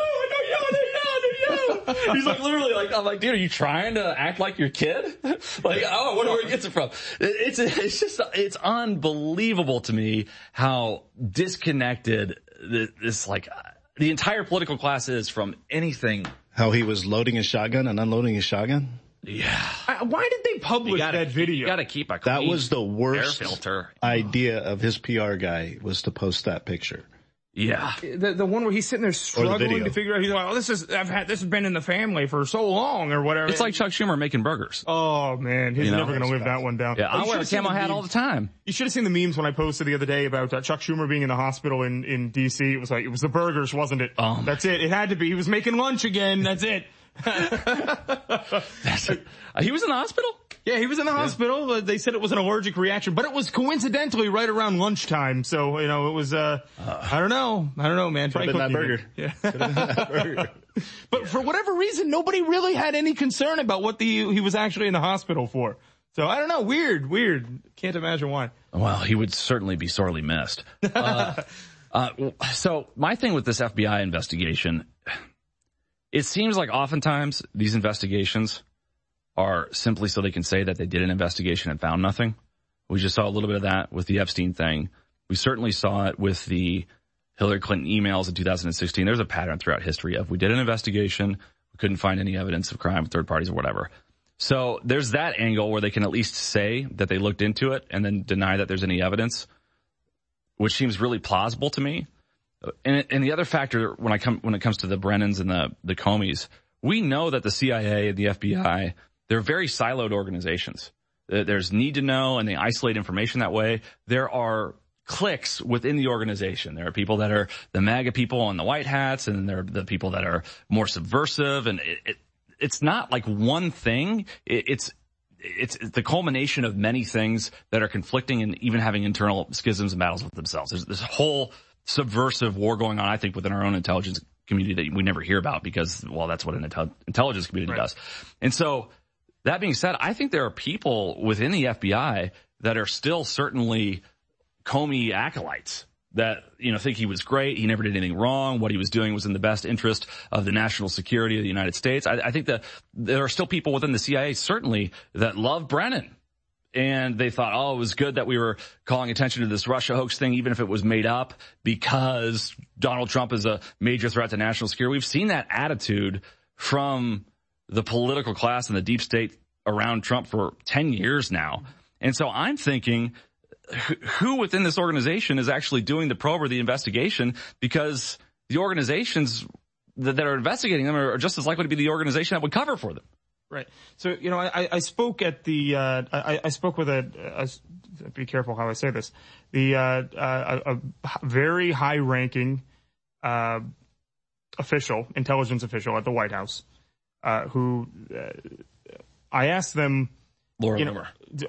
He's like literally like, I'm like, dude, are you trying to act like your kid? Like, where he gets it from? It's unbelievable to me how disconnected this like, the entire political class is from anything. How he was loading his shotgun and unloading his shotgun? Yeah. Why did they publish that video? You gotta keep a clean That was the worst air filter. idea of his PR guy, was to post that picture. Yeah. The one where he's sitting there struggling to figure out, he's like, this has been in the family for so long or whatever. It's like Chuck Schumer making burgers. Oh man, he's never going to live that one down. Yeah, I wear a camo hat all the time. You should have seen the memes when I posted the other day about Chuck Schumer being in the hospital in DC. It was the burgers, wasn't it? That's it. It had to be. He was making lunch again. That's it. He was in the hospital? Yeah, he was in the hospital. They said it was an allergic reaction, but it was coincidentally right around lunchtime. So, it was, I don't know, man. Could have been that burger. Yeah. But for whatever reason, nobody really had any concern about what he was actually in the hospital for. So I don't know. Weird. Can't imagine why. Well, he would certainly be sorely missed. So my thing with this FBI investigation, it seems like oftentimes these investigations are simply so they can say that they did an investigation and found nothing. We just saw a little bit of that with the Epstein thing. We certainly saw it with the Hillary Clinton emails in 2016. There's a pattern throughout history of we did an investigation, we couldn't find any evidence of crime with third parties or whatever. So there's that angle where they can at least say that they looked into it and then deny that there's any evidence, which seems really plausible to me. And the other factor when it comes to the Brennans and the Comeys, we know that the CIA and the FBI they're very siloed organizations. There's need to know, and they isolate information that way. There are cliques within the organization. There are people that are the MAGA people on the white hats, and there are the people that are more subversive. And it's not like one thing. It's the culmination of many things that are conflicting and even having internal schisms and battles with themselves. There's this whole subversive war going on, I think, within our own intelligence community that we never hear about because, well, that's what an intelligence community does. And so that being said, I think there are people within the FBI that are still certainly Comey acolytes that, think he was great. He never did anything wrong. What he was doing was in the best interest of the national security of the United States. I think that there are still people within the CIA, certainly, that love Brennan. And they thought, it was good that we were calling attention to this Russia hoax thing, even if it was made up, because Donald Trump is a major threat to national security. We've seen that attitude from the political class and the deep state around Trump for 10 years now. And so I'm thinking, who within this organization is actually doing the probe or the investigation? Because the organizations that are investigating them are just as likely to be the organization that would cover for them. Right. So, I spoke at the, I spoke with be careful how I say this, a very high ranking, intelligence official at the White House, who, I asked them, Laura Loomer.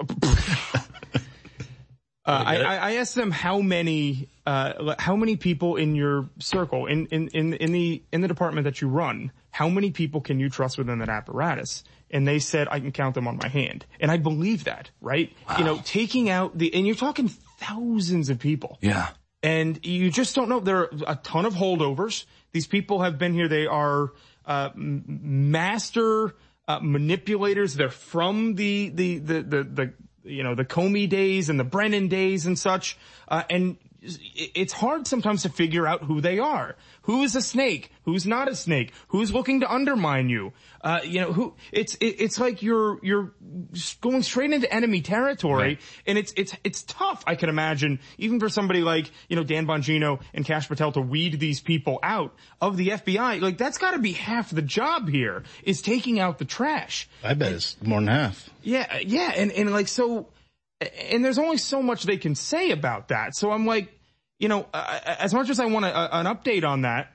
I asked them how many people in your circle, in the department that you run, how many people can you trust within that apparatus? And they said, I can count them on my hand. And I believe that, right? Wow. Taking out and you're talking thousands of people. Yeah. And you just don't know. There are a ton of holdovers. These people have been here. They are, master, manipulators. They're from the Comey days and the Brennan days and such. And it's hard sometimes to figure out who they are. Who is a snake? Who's not a snake? Who's looking to undermine you? It's like you're going straight into enemy territory. Right. And it's tough, I can imagine, even for somebody like, Dan Bongino and Kash Patel to weed these people out of the FBI. Like, that's gotta be half the job here, is taking out the trash. I bet it's more than half. Yeah. And like, so, and there's only so much they can say about that. So I'm like, as much as I want an update on that,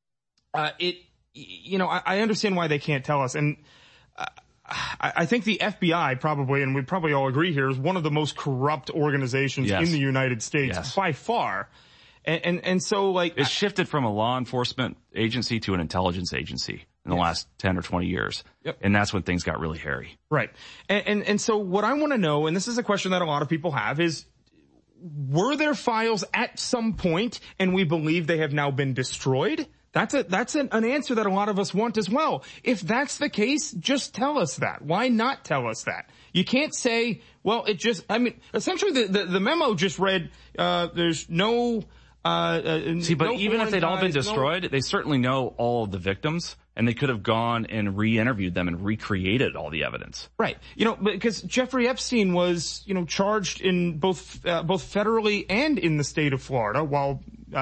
I understand why they can't tell us. And I think the FBI probably, and we probably all agree here, is one of the most corrupt organizations in the United States by far. And so, like, it's shifted from a law enforcement agency to an intelligence agency in the last 10 or 20 years. Yep. And that's when things got really hairy. Right. And so what I want to know, and this is a question that a lot of people have, is, were there files at some point and we believe they have now been destroyed? That's an answer that a lot of us want as well. If that's the case, just tell us that. Why not tell us that? You can't say, well, essentially the memo just read, there's no, but even if they'd all been destroyed, they certainly know all of the victims, and they could have gone and re-interviewed them and recreated all the evidence. Right. Because Jeffrey Epstein was, charged in both federally and in the state of Florida while,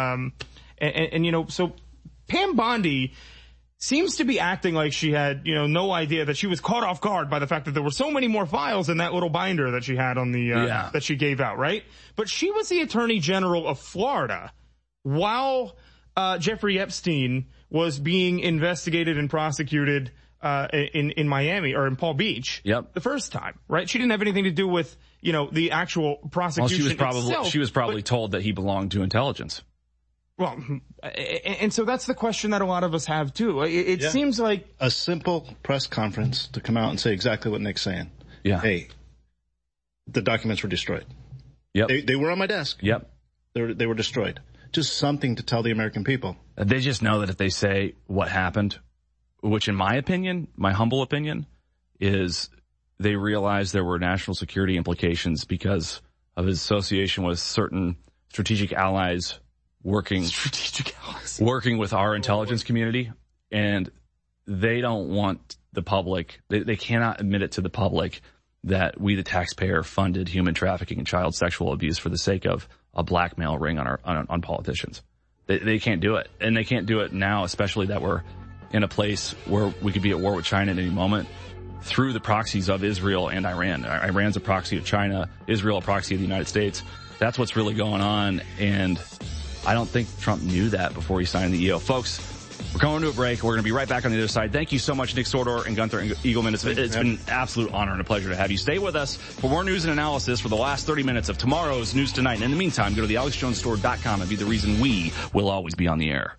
so Pam Bondi seems to be acting like she had, no idea, that she was caught off guard by the fact that there were so many more files in that little binder that she had on the, that she gave out, right? But she was the Attorney General of Florida while, Jeffrey Epstein was being investigated and prosecuted, in Miami or in Palm Beach. Yep. The first time, right? She didn't have anything to do with, the actual prosecution itself. She was probably told that he belonged to intelligence. Well, and so that's the question that a lot of us have too. It seems like a simple press conference to come out and say exactly what Nick's saying. Yeah. Hey, the documents were destroyed. Yep. They were on my desk. Yep. They were destroyed. Just something to tell the American people. They just know that if they say what happened, which in my opinion, my humble opinion, is they realize there were national security implications because of his association with certain strategic allies working with our intelligence community, and they don't want the public, they cannot admit it to the public that we, the taxpayer, funded human trafficking and child sexual abuse for the sake of a blackmail ring on politicians. They can't do it. And they can't do it now, especially that we're in a place where we could be at war with China at any moment. through the proxies of Israel and Iran. Iran's a proxy of China, Israel a proxy of the United States. That's what's really going on, and I don't think Trump knew that before he signed the EO. Folks, we're going to a break. We're going to be right back on the other side. Thank you so much, Nick Sordor and Gunther Eagleman. It's been an absolute honor and a pleasure to have you. Stay with us for more news and analysis for the last 30 minutes of tomorrow's News Tonight. And in the meantime, go to thealexjonesstore.com and be the reason we will always be on the air.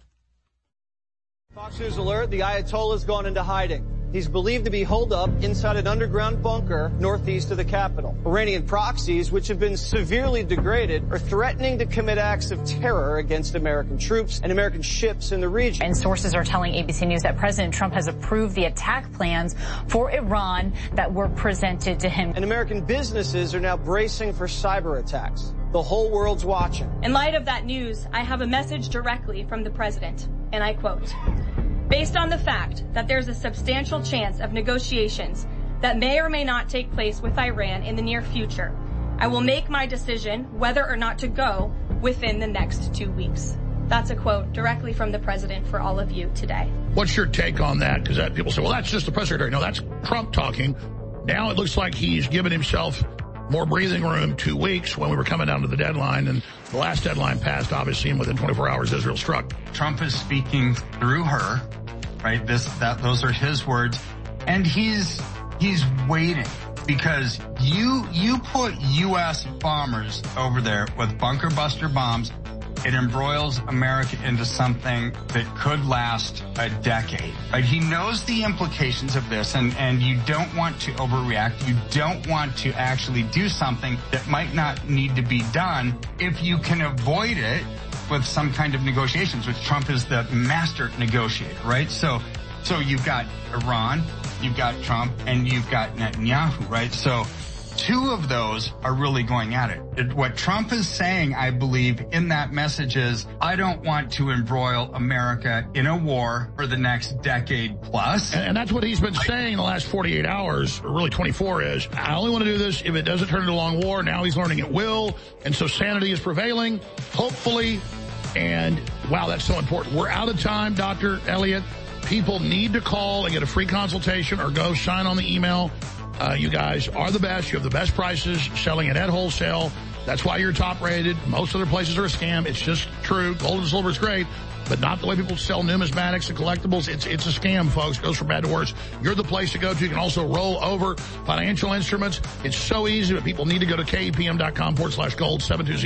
Fox News alert, the Ayatollah's gone into hiding. He's believed to be holed up inside an underground bunker northeast of the capital. Iranian proxies, which have been severely degraded, are threatening to commit acts of terror against American troops and American ships in the region. And sources are telling ABC News that President Trump has approved the attack plans for Iran that were presented to him. And American businesses are now bracing for cyber attacks. The whole world's watching. In light of that news, I have a message directly from the president, and I quote, "Based on the fact that there's a substantial chance of negotiations that may or may not take place with Iran in the near future, I will make my decision whether or not to go within the next 2 weeks." That's a quote directly from the president for all of you today. What's your take on that? Because people say, well, that's just the press secretary. No, that's Trump talking. Now it looks like he's given himself more breathing room 2 weeks when we were coming down to the deadline, and the last deadline passed, obviously, and within 24 hours, Israel struck. Trump is speaking through her, right? Those are his words, and he's waiting because you put U.S. bombers over there with bunker buster bombs. It embroils America into something that could last a decade. Right? He knows the implications of this, and you don't want to overreact. You don't want to actually do something that might not need to be done if you can avoid it with some kind of negotiations, which Trump is the master negotiator, right? So you've got Iran, you've got Trump, and you've got Netanyahu, right? So two of those are really going at it. What Trump is saying, I believe, in that message is, I don't want to embroil America in a war for the next decade plus. And that's what he's been saying the last 48 hours, or really 24 is, I only want to do this if it doesn't turn into a long war. Now he's learning it will. And so sanity is prevailing, hopefully. And wow, that's so important. We're out of time, Dr. Elliott. People need to call and get a free consultation or go sign on the email. You guys are the best. You have the best prices, selling it at wholesale. That's why you're top rated. Most other places are a scam. It's just true. Gold and silver is great, but not the way people sell numismatics and collectibles. It's a scam, folks. It goes from bad to worse. You're the place to go to. You can also roll over financial instruments. It's so easy, but people need to go to KEPM.com/gold,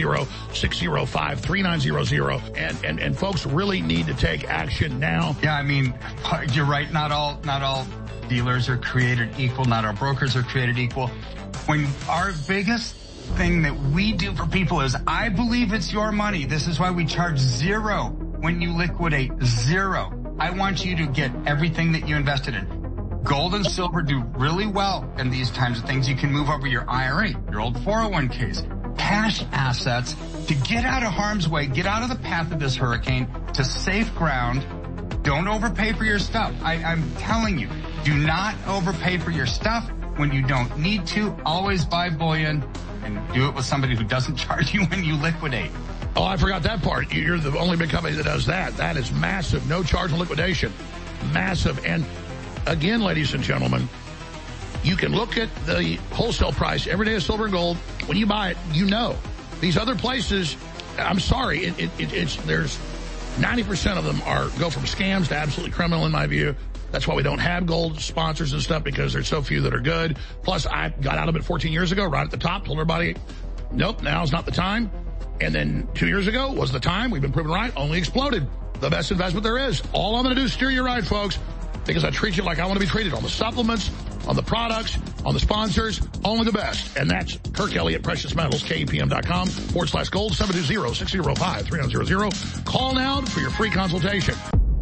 720-605-3900. And folks really need to take action now. Yeah, I mean, you're right. Not all dealers are created equal. Not all brokers are created equal. When our biggest thing that we do for people is, I believe it's your money. This is why we charge zero when you liquidate. Zero. I want you to get everything that you invested in. Gold and silver do really well in these times of things. You can move over your IRA, your old 401ks, cash assets to get out of harm's way, get out of the path of this hurricane to safe ground. Don't overpay for your stuff. I'm telling you, do not overpay for your stuff when you don't need to. Always buy bullion and do it with somebody who doesn't charge you when you liquidate. Oh, I forgot that part. You're the only big company that does that. That is massive. No charge on liquidation. Massive. And again, ladies and gentlemen, you can look at the wholesale price every day of silver and gold. When you buy it, you know. These other places, I'm sorry, there's 90% of them go from scams to absolutely criminal in my view. That's why we don't have gold sponsors and stuff, because there's so few that are good. Plus, I got out of it 14 years ago, right at the top, told everybody, nope, now's not the time. And then 2 years ago was the time. We've been proven right, only exploded. The best investment there is. All I'm going to do is steer you right, folks, because I treat you like I want to be treated on the supplements, on the products, on the sponsors, only the best. And that's Kirk Elliott, Precious Metals, KEPM.com/gold, 720-605-3900. Call now for your free consultation.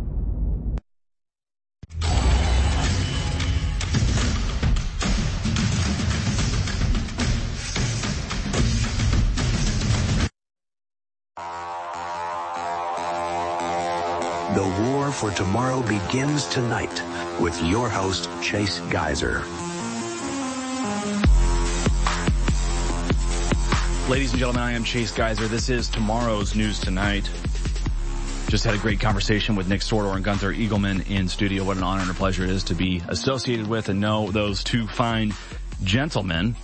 The war for tomorrow begins tonight with your host, Chase Geiser. Ladies and gentlemen, I am Chase Geiser. This is tomorrow's News Tonight. Just had a great conversation with Nick Sordor and Gunther Eagleman in studio. What an honor and a pleasure it is to be associated with and know those two fine gentlemen.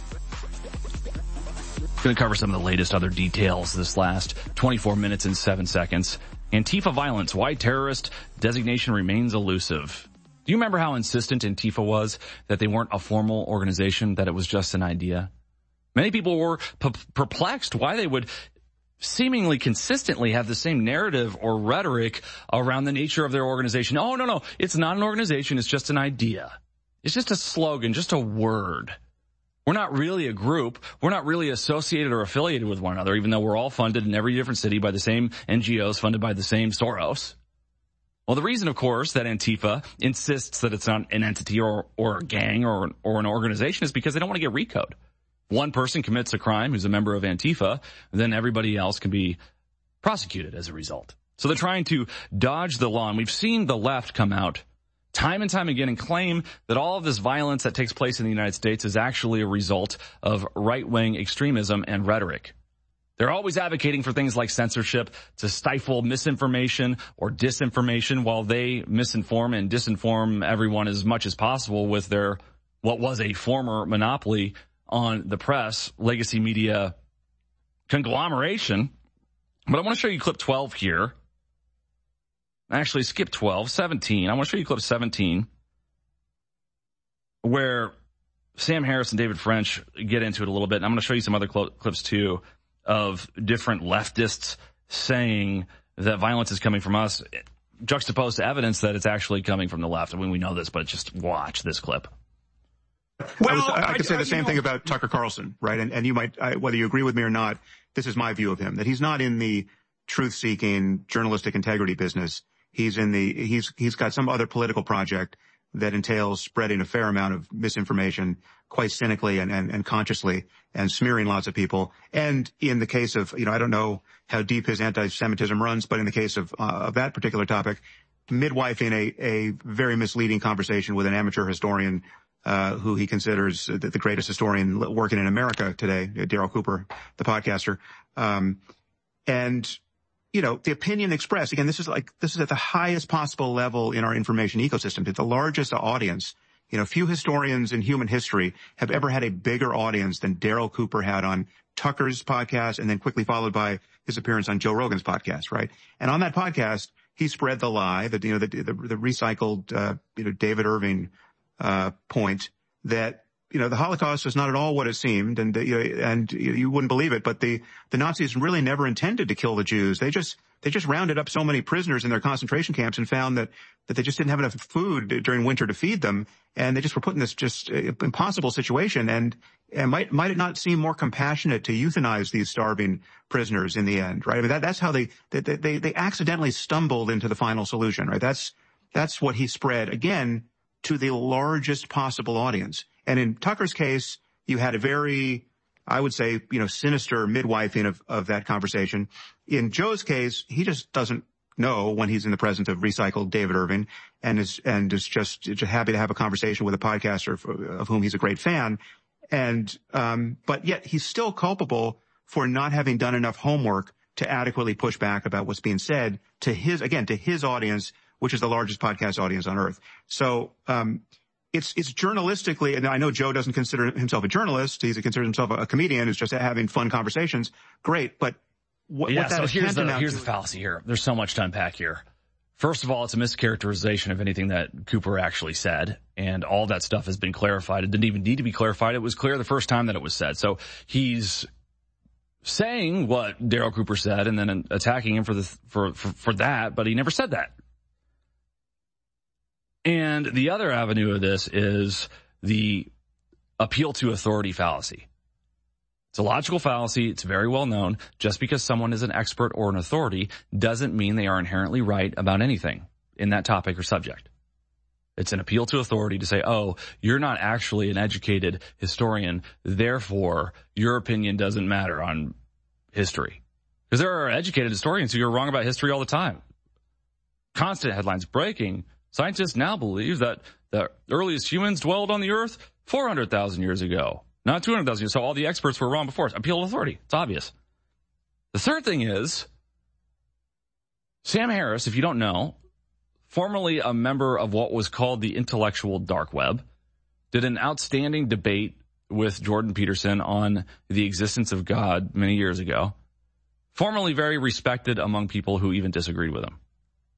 Going to cover some of the latest other details this last 24 minutes and 7 seconds. Antifa violence, why terrorist designation remains elusive. Do you remember how insistent Antifa was that they weren't a formal organization, that it was just an idea? Many people were perplexed why they would seemingly consistently have the same narrative or rhetoric around the nature of their organization. Oh, no, it's not an organization, it's just an idea. It's just a slogan, just a word. We're not really a group. We're not really associated or affiliated with one another, even though we're all funded in every different city by the same NGOs funded by the same Soros. Well, the reason, of course, that Antifa insists that it's not an entity or a gang or an organization is because they don't want to get RICO'd. One person commits a crime who's a member of Antifa, then everybody else can be prosecuted as a result. So they're trying to dodge the law, and we've seen the left come out time and time again and claim that all of this violence that takes place in the United States is actually a result of right-wing extremism and rhetoric. They're always advocating for things like censorship to stifle misinformation or disinformation, while they misinform and disinform everyone as much as possible with their what was a former monopoly on the press, legacy media conglomeration. But I want to show you clip 12 here. Actually, skip 12, 17. I want to show you clip 17, where Sam Harris and David French get into it a little bit. And I'm going to show you some other clips, too, of different leftists saying that violence is coming from us, juxtaposed to evidence that it's actually coming from the left. I mean, we know this, but just watch this clip. Well, I could say the same thing about Tucker Carlson, right? And you might, whether you agree with me or not, this is my view of him, that he's not in the truth-seeking journalistic integrity business. He's got some other political project that entails spreading a fair amount of misinformation quite cynically and consciously and smearing lots of people. And in the case of, I don't know how deep his anti-Semitism runs, but in the case of that particular topic, midwifing a very misleading conversation with an amateur historian who he considers the greatest historian working in America today, Daryl Cooper, the podcaster. The opinion expressed, again, this is at the highest possible level in our information ecosystem. It's the largest audience. Few historians in human history have ever had a bigger audience than Daryl Cooper had on Tucker's podcast, and then quickly followed by his appearance on Joe Rogan's podcast, right? And on that podcast, he spread the lie that, the recycled, David Irving, point that, the Holocaust was not at all what it seemed, and you wouldn't believe it, but the Nazis really never intended to kill the Jews. They just rounded up so many prisoners in their concentration camps and found that they just didn't have enough food during winter to feed them, and they just were put in this just impossible situation. And might it not seem more compassionate to euthanize these starving prisoners in the end, right? I mean, that's how they accidentally stumbled into the final solution, right? That's what he spread, again, to the largest possible audience. And in Tucker's case, you had a very, I would say, sinister midwifing of that conversation. In Joe's case, he just doesn't know when he's in the presence of recycled David Irving and is just happy to have a conversation with a podcaster of whom he's a great fan. But yet he's still culpable for not having done enough homework to adequately push back about what's being said to his audience, which is the largest podcast audience on earth. So, it's journalistically, and I know Joe doesn't consider himself a journalist. He considers himself a comedian who's just having fun conversations. Great. But here's the fallacy here. There's so much to unpack here. First of all, it's a mischaracterization of anything that Cooper actually said, and all that stuff has been clarified. It didn't even need to be clarified. It was clear the first time that it was said. So he's saying what Daryl Cooper said and then attacking him for that, but he never said that. And the other avenue of this is the appeal to authority fallacy. It's a logical fallacy. It's very well known. Just because someone is an expert or an authority doesn't mean they are inherently right about anything in that topic or subject. It's an appeal to authority to say, oh, you're not actually an educated historian, therefore your opinion doesn't matter on history. Because there are educated historians who are wrong about history all the time. Constant headlines breaking. Scientists now believe that the earliest humans dwelled on the earth 400,000 years ago, not 200,000 years. So all the experts were wrong before. It's appeal to authority. It's obvious. The third thing is Sam Harris, if you don't know, formerly a member of what was called the intellectual dark web, did an outstanding debate with Jordan Peterson on the existence of God many years ago. Formerly very respected among people who even disagreed with him.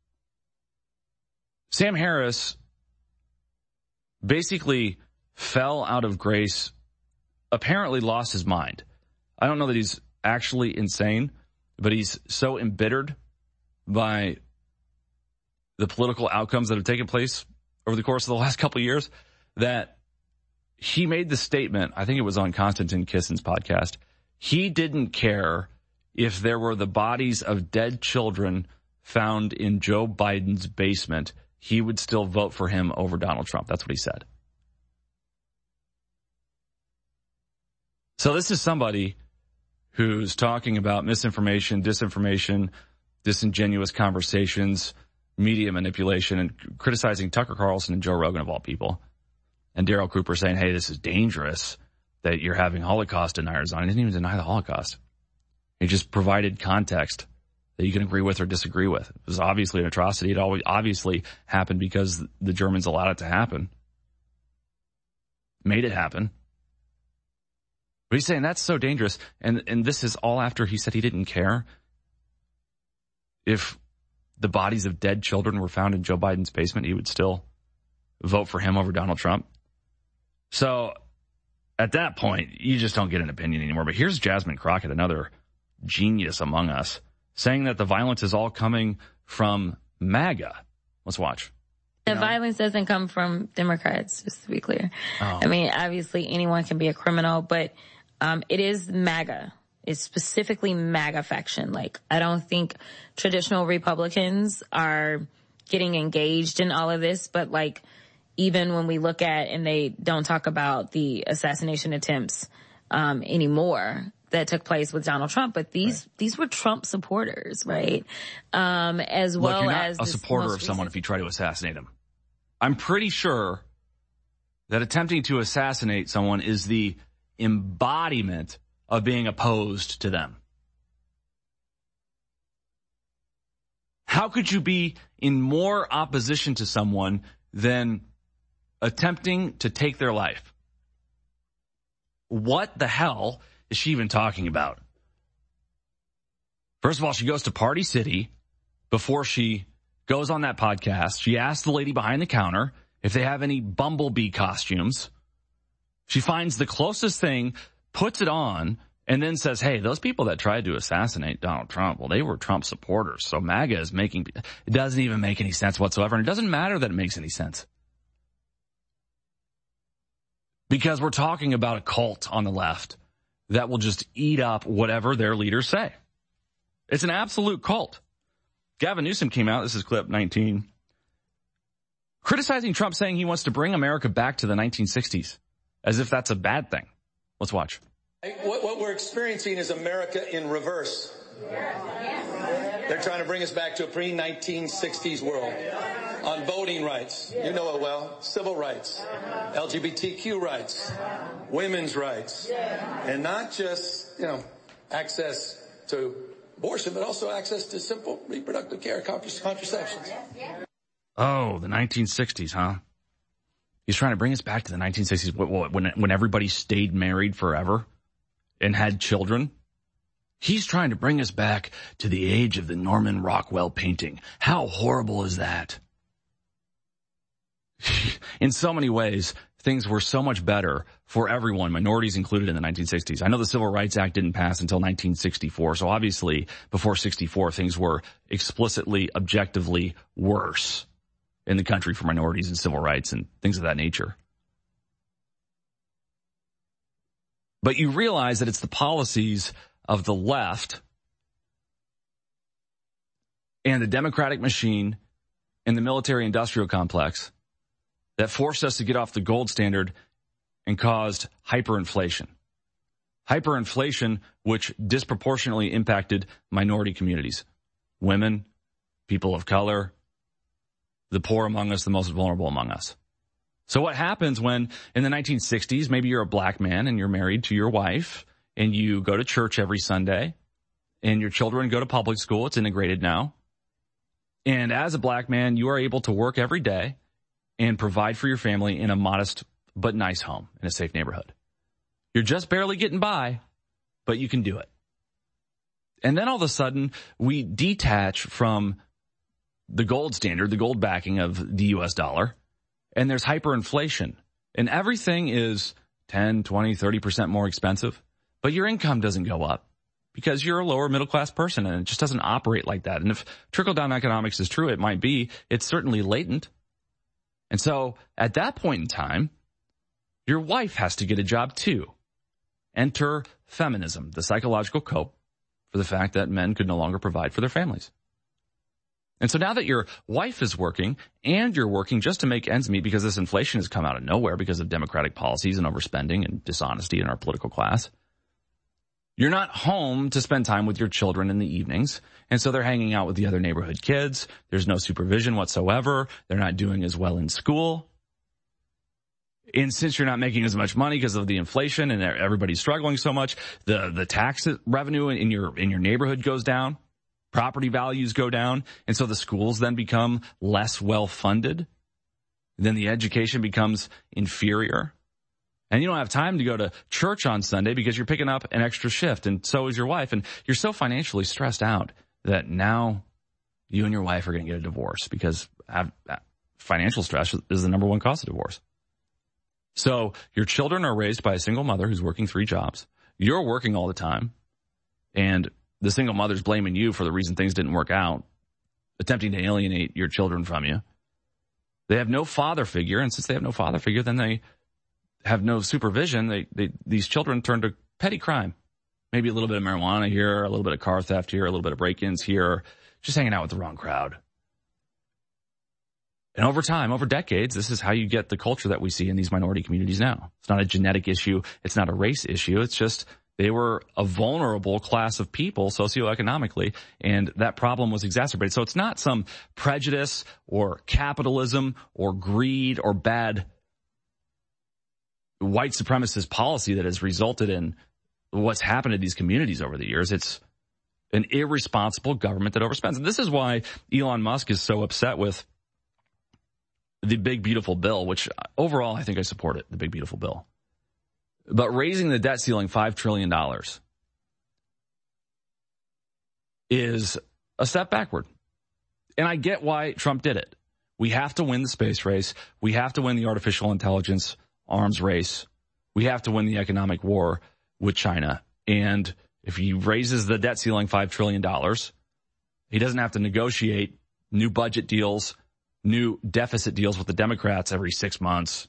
Sam Harris basically fell out of grace, apparently lost his mind. I don't know that he's actually insane, but he's so embittered by the political outcomes that have taken place over the course of the last couple of years that he made the statement, I think it was on Konstantin Kissin's podcast, he didn't care if there were the bodies of dead children found in Joe Biden's basement, he would still vote for him over Donald Trump. That's what he said. So this is somebody who's talking about misinformation, disinformation, disingenuous conversations, media manipulation, and criticizing Tucker Carlson and Joe Rogan of all people. And Daryl Cooper saying, hey, this is dangerous that you're having Holocaust deniers on. He didn't even deny the Holocaust. He just provided context that you can agree with or disagree with. It was obviously an atrocity. It always obviously happened because the Germans allowed it to happen. Made it happen. But he's saying that's so dangerous. And this is all after he said he didn't care if the bodies of dead children were found in Joe Biden's basement, he would still vote for him over Donald Trump. So at that point, you just don't get an opinion anymore. But here's Jasmine Crockett, another genius among us, saying that the violence is all coming from MAGA. Let's watch. The violence doesn't come from Democrats, just to be clear. Oh. I mean, obviously anyone can be a criminal, but it is MAGA. It's specifically MAGA faction. Like, I don't think traditional Republicans are getting engaged in all of this, but like, even when we look at, and they don't talk about the assassination attempts anymore that took place with Donald Trump, but these were Trump supporters, right? As well. Look, you're not as a supporter of someone if you try to assassinate him. I'm pretty sure that attempting to assassinate someone is the embodiment of being opposed to them. How could you be in more opposition to someone than attempting to take their life? What the hell is she even talking about? First of all, she goes to Party City before she goes on that podcast. She asks the lady behind the counter if they have any bumblebee costumes. She finds the closest thing, puts it on, and then says, hey, those people that tried to assassinate Donald Trump, well, they were Trump supporters. So MAGA is making, it doesn't even make any sense whatsoever. And it doesn't matter that it makes any sense. Because we're talking about a cult on the left that will just eat up whatever their leaders say. It's an absolute cult. Gavin Newsom came out, this is clip 19, criticizing Trump, saying he wants to bring America back to the 1960s, as if that's a bad thing. Let's watch. What we're experiencing is America in reverse. They're trying to bring us back to a pre-1960s world on voting rights. You know it well. Civil rights, LGBTQ rights, women's rights, and not just, access to abortion, but also access to simple reproductive care, contraceptions. Oh, the 1960s, huh? He's trying to bring us back to the 1960s when everybody stayed married forever and had children. He's trying to bring us back to the age of the Norman Rockwell painting. How horrible is that? In so many ways, things were so much better for everyone, minorities included, in the 1960s. I know the Civil Rights Act didn't pass until 1964, so obviously before 64, things were explicitly, objectively worse in the country for minorities and civil rights and things of that nature. But you realize that it's the policies of the left and the Democratic machine and the military-industrial complex that forced us to get off the gold standard and caused hyperinflation. Hyperinflation, which disproportionately impacted minority communities, women, people of color, the poor among us, the most vulnerable among us. So what happens when in the 1960s, maybe you're a black man and you're married to your wife and you go to church every Sunday and your children go to public school, it's integrated now, And as a black man, you are able to work every day and provide for your family in a modest but nice home in a safe neighborhood. You're just barely getting by, but you can do it. And then all of a sudden, we detach from the gold standard, the gold backing of the U.S. dollar, and there's hyperinflation. And everything is 10, 20, 30% more expensive, but your income doesn't go up because you're a lower middle class person, and it just doesn't operate like that. And if trickle-down economics is true, it might be. It's certainly latent. And so at that point in time, your wife has to get a job too. Enter feminism, the psychological cope for the fact that men could no longer provide for their families. And so now that your wife is working and you're working just to make ends meet because this inflation has come out of nowhere because of Democratic policies and overspending and dishonesty in our political class, you're not home to spend time with your children in the evenings. And so they're hanging out with the other neighborhood kids. There's no supervision whatsoever. They're not doing as well in school. And since you're not making as much money because of the inflation and everybody's struggling so much, the tax revenue in your neighborhood goes down, property values go down, and so the schools then become less well funded. Then the education becomes inferior. And you don't have time to go to church on Sunday because you're picking up an extra shift, and so is your wife. And you're so financially stressed out that now you and your wife are going to get a divorce because financial stress is the number one cause of divorce. So your children are raised by a single mother who's working 3 jobs. You're working all the time, and the single mother's blaming you for the reason things didn't work out, attempting to alienate your children from you. They have no father figure, and since they have no father figure, then they have no supervision. These children turn to petty crime. Maybe a little bit of marijuana here, a little bit of car theft here, a little bit of break-ins here, just hanging out with the wrong crowd. And over time, over decades, this is how you get the culture that we see in these minority communities now. It's not a genetic issue. It's not a race issue. It's just they were a vulnerable class of people socioeconomically, and that problem was exacerbated. So it's not some prejudice or capitalism or greed or bad white supremacist policy that has resulted in what's happened to these communities over the years. It's an irresponsible government that overspends. And this is why Elon Musk is so upset with the big, beautiful bill, which overall I think I support it, the big, beautiful bill. But raising the debt ceiling $5 trillion is a step backward. And I get why Trump did it. We have to win the space race. We have to win the artificial intelligence arms race. We have to win the economic war with China. And if he raises the debt ceiling $5 trillion, he doesn't have to negotiate new budget deals, new deficit deals with the Democrats every 6 months,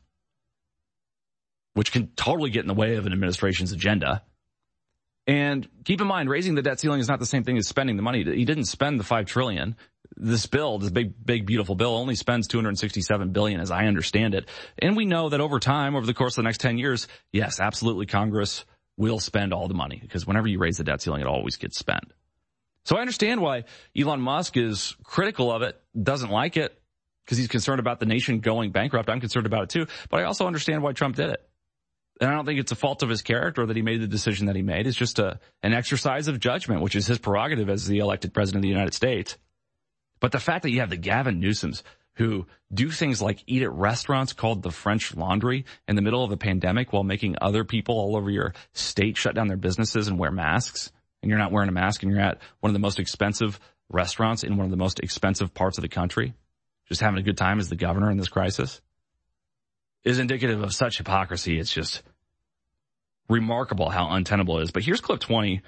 which can totally get in the way of an administration's agenda. And keep in mind, raising the debt ceiling is not the same thing as spending the money. He didn't spend the $5 trillion. This bill, this big, beautiful bill, only spends $267 billion, as I understand it. And we know that over time, over the course of the next 10 years, yes, absolutely, Congress will spend all the money, because whenever you raise the debt ceiling, it always gets spent. So I understand why Elon Musk is critical of it, doesn't like it, because he's concerned about the nation going bankrupt. I'm concerned about it too, but I also understand why Trump did it. And I don't think it's a fault of his character that he made the decision that he made. It's just an exercise of judgment, which is his prerogative as the elected president of the United States. But the fact that you have the Gavin Newsoms who do things like eat at restaurants called the French Laundry in the middle of a pandemic while making other people all over your state shut down their businesses and wear masks, and you're not wearing a mask and you're at one of the most expensive restaurants in one of the most expensive parts of the country, just having a good time as the governor in this crisis, is indicative of such hypocrisy. It's just remarkable how untenable it is. But here's clip 20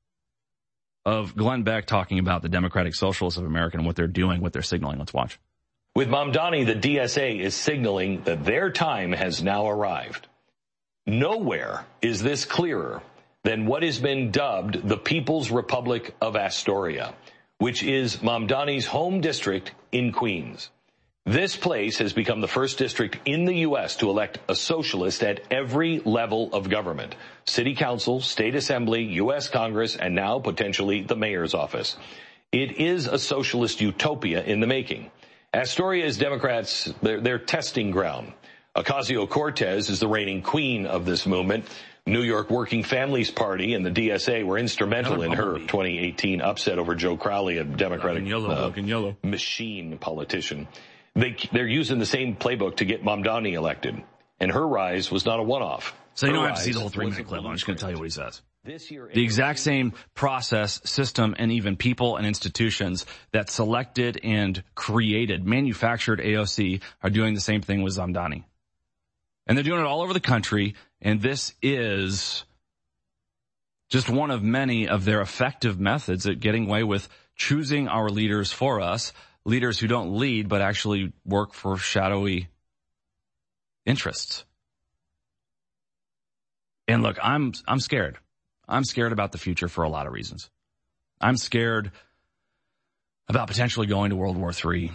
of Glenn Beck talking about the Democratic Socialists of America and what they're doing, what they're signaling. Let's watch. With Mamdani, the DSA is signaling that their time has now arrived. Nowhere is this clearer than what has been dubbed the People's Republic of Astoria, which is Mamdani's home district in Queens. This place has become the first district in the U.S. to elect a socialist at every level of government: city council, state assembly, U.S. Congress, and now potentially the mayor's office. It is a socialist utopia in the making. Astoria is Democrats' their testing ground. Ocasio-Cortez is the reigning queen of this movement. New York Working Families Party and the DSA were instrumental in her 2018 upset over Joe Crowley, a Democratic machine politician. They're using the same playbook to get Mamdani elected, and her rise was not a one-off. So you don't have to see the whole 3-minute clip. I'm just going to tell you what he says. The exact same process, system, and even people and institutions that selected and created, manufactured AOC are doing the same thing with Mamdani. And they're doing it all over the country, and this is just one of many of their effective methods at getting away with choosing our leaders for us, leaders who don't lead but actually work for shadowy interests. And look, I'm scared. I'm scared about the future for a lot of reasons. I'm scared about potentially going to World War III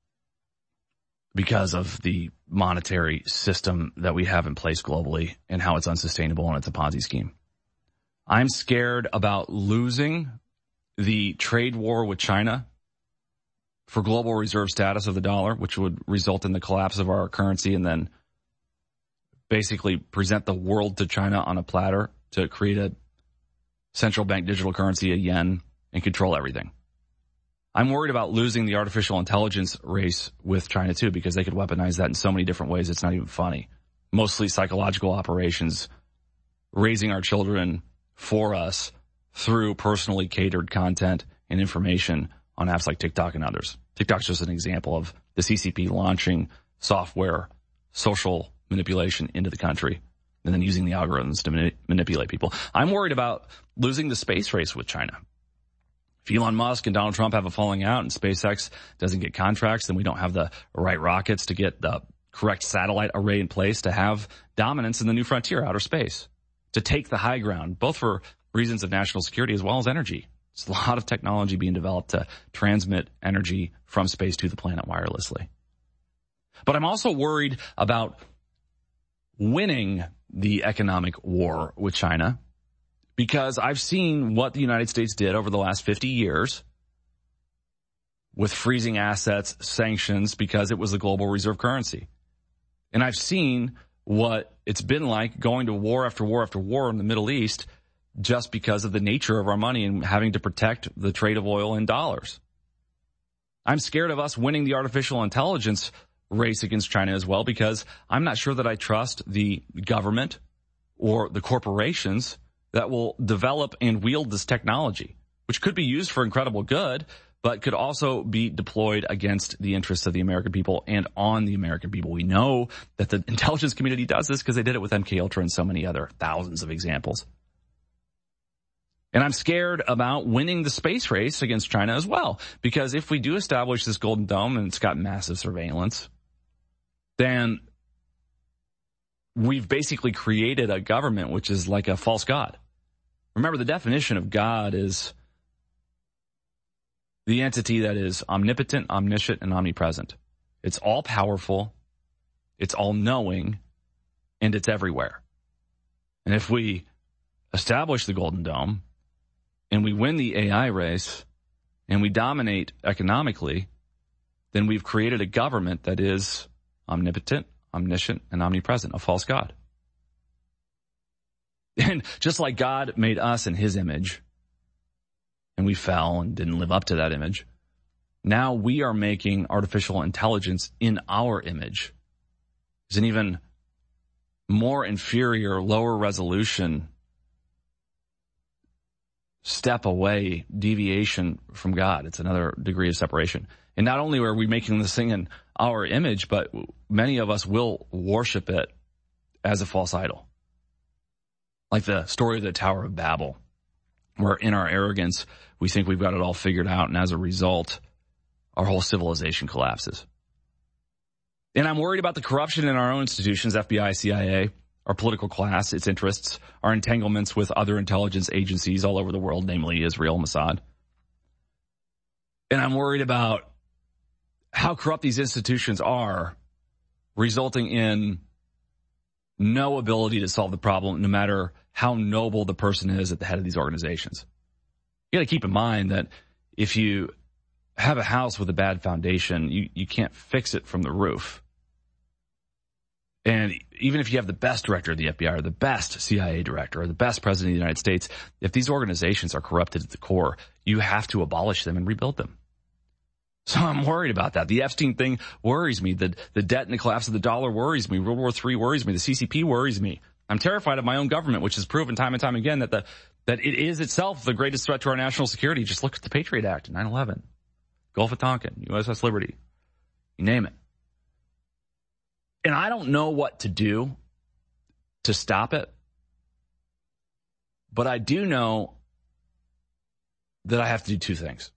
because of the monetary system that we have in place globally and how it's unsustainable and it's a Ponzi scheme. I'm scared about losing the trade war with China for global reserve status of the dollar, which would result in the collapse of our currency and then basically present the world to China on a platter to create a central bank digital currency, a yen, and control everything. I'm worried about losing the artificial intelligence race with China too, because they could weaponize that in so many different ways it's not even funny. Mostly psychological operations, raising our children for us through personally catered content and information on apps like TikTok and others. TikTok's just an example of the CCP launching software, social manipulation into the country, and then using the algorithms to manipulate people. I'm worried about losing the space race with China. If Elon Musk and Donald Trump have a falling out and SpaceX doesn't get contracts, then we don't have the right rockets to get the correct satellite array in place to have dominance in the new frontier, outer space, to take the high ground, both for reasons of national security as well as energy. There's a lot of technology being developed to transmit energy from space to the planet wirelessly. But I'm also worried about winning the economic war with China, because I've seen what the United States did over the last 50 years with freezing assets, sanctions, because it was the global reserve currency. And I've seen what it's been like going to war after war after war in the Middle East just because of the nature of our money and having to protect the trade of oil in dollars. I'm scared of us winning the artificial intelligence race against China as well, because I'm not sure that I trust the government or the corporations that will develop and wield this technology, which could be used for incredible good, but could also be deployed against the interests of the American people and on the American people. We know that the intelligence community does this because they did it with MKUltra and so many other thousands of examples. And I'm scared about winning the space race against China as well, because if we do establish this Golden Dome and it's got massive surveillance, then we've basically created a government which is like a false god. Remember, the definition of God is the entity that is omnipotent, omniscient, and omnipresent. It's all powerful, it's all knowing, and it's everywhere. And if we establish the Golden Dome and we win the AI race and we dominate economically, then we've created a government that is omnipotent, omniscient, and omnipresent, a false god. And just like God made us in his image, and we fell and didn't live up to that image, now we are making artificial intelligence in our image. It's an even more inferior, lower resolution step away, deviation from God. It's another degree of separation. And not only are we making this thing in our image, but many of us will worship it as a false idol. Like the story of the Tower of Babel, where in our arrogance, we think we've got it all figured out, and as a result, our whole civilization collapses. And I'm worried about the corruption in our own institutions, FBI, CIA, our political class, its interests, our entanglements with other intelligence agencies all over the world, namely Israel, Mossad. And I'm worried about how corrupt these institutions are, resulting in no ability to solve the problem, no matter how noble the person is at the head of these organizations. You got to keep in mind that if you have a house with a bad foundation, you can't fix it from the roof. And even if you have the best director of the FBI or the best CIA director or the best president of the United States, if these organizations are corrupted at the core, you have to abolish them and rebuild them. So I'm worried about that. The Epstein thing worries me. The debt and the collapse of the dollar worries me. World War III worries me. The CCP worries me. I'm terrified of my own government, which has proven time and time again that that it is itself the greatest threat to our national security. Just look at the Patriot Act, 9/11, Gulf of Tonkin, USS Liberty, you name it. And I don't know what to do to stop it, but I do know that I have to do two things.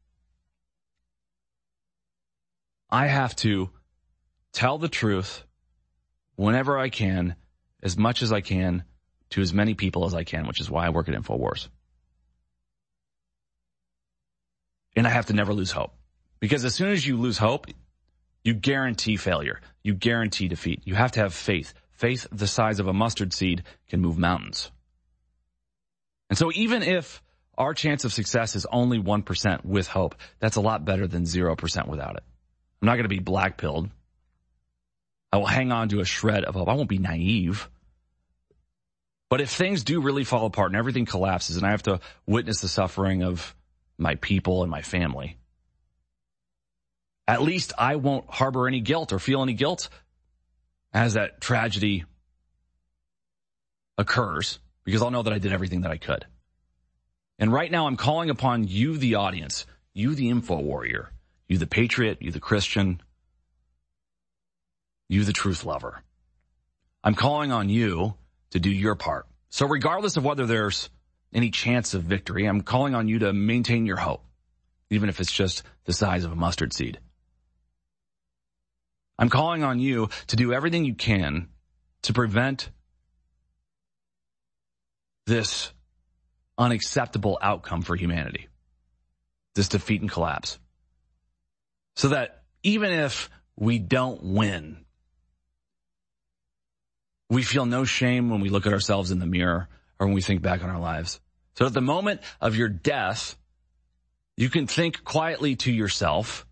I have to tell the truth whenever I can, as much as I can, to as many people as I can, which is why I work at InfoWars. And I have to never lose hope. Because as soon as you lose hope, you guarantee failure. You guarantee defeat. You have to have faith. Faith the size of a mustard seed can move mountains. And so even if our chance of success is only 1% with hope, that's a lot better than 0% without it. I'm not going to be black-pilled. I will hang on to a shred of hope. I won't be naive. But if things do really fall apart and everything collapses and I have to witness the suffering of my people and my family, at least I won't harbor any guilt or feel any guilt as that tragedy occurs, because I'll know that I did everything that I could. And right now I'm calling upon you, the audience, you, the info warrior, you, the patriot, you, the Christian, you, the truth lover. I'm calling on you to do your part. So regardless of whether there's any chance of victory, I'm calling on you to maintain your hope, even if it's just the size of a mustard seed. I'm calling on you to do everything you can to prevent this unacceptable outcome for humanity, this defeat and collapse, so that even if we don't win, we feel no shame when we look at ourselves in the mirror or when we think back on our lives. So at the moment of your death, you can think quietly to yourself,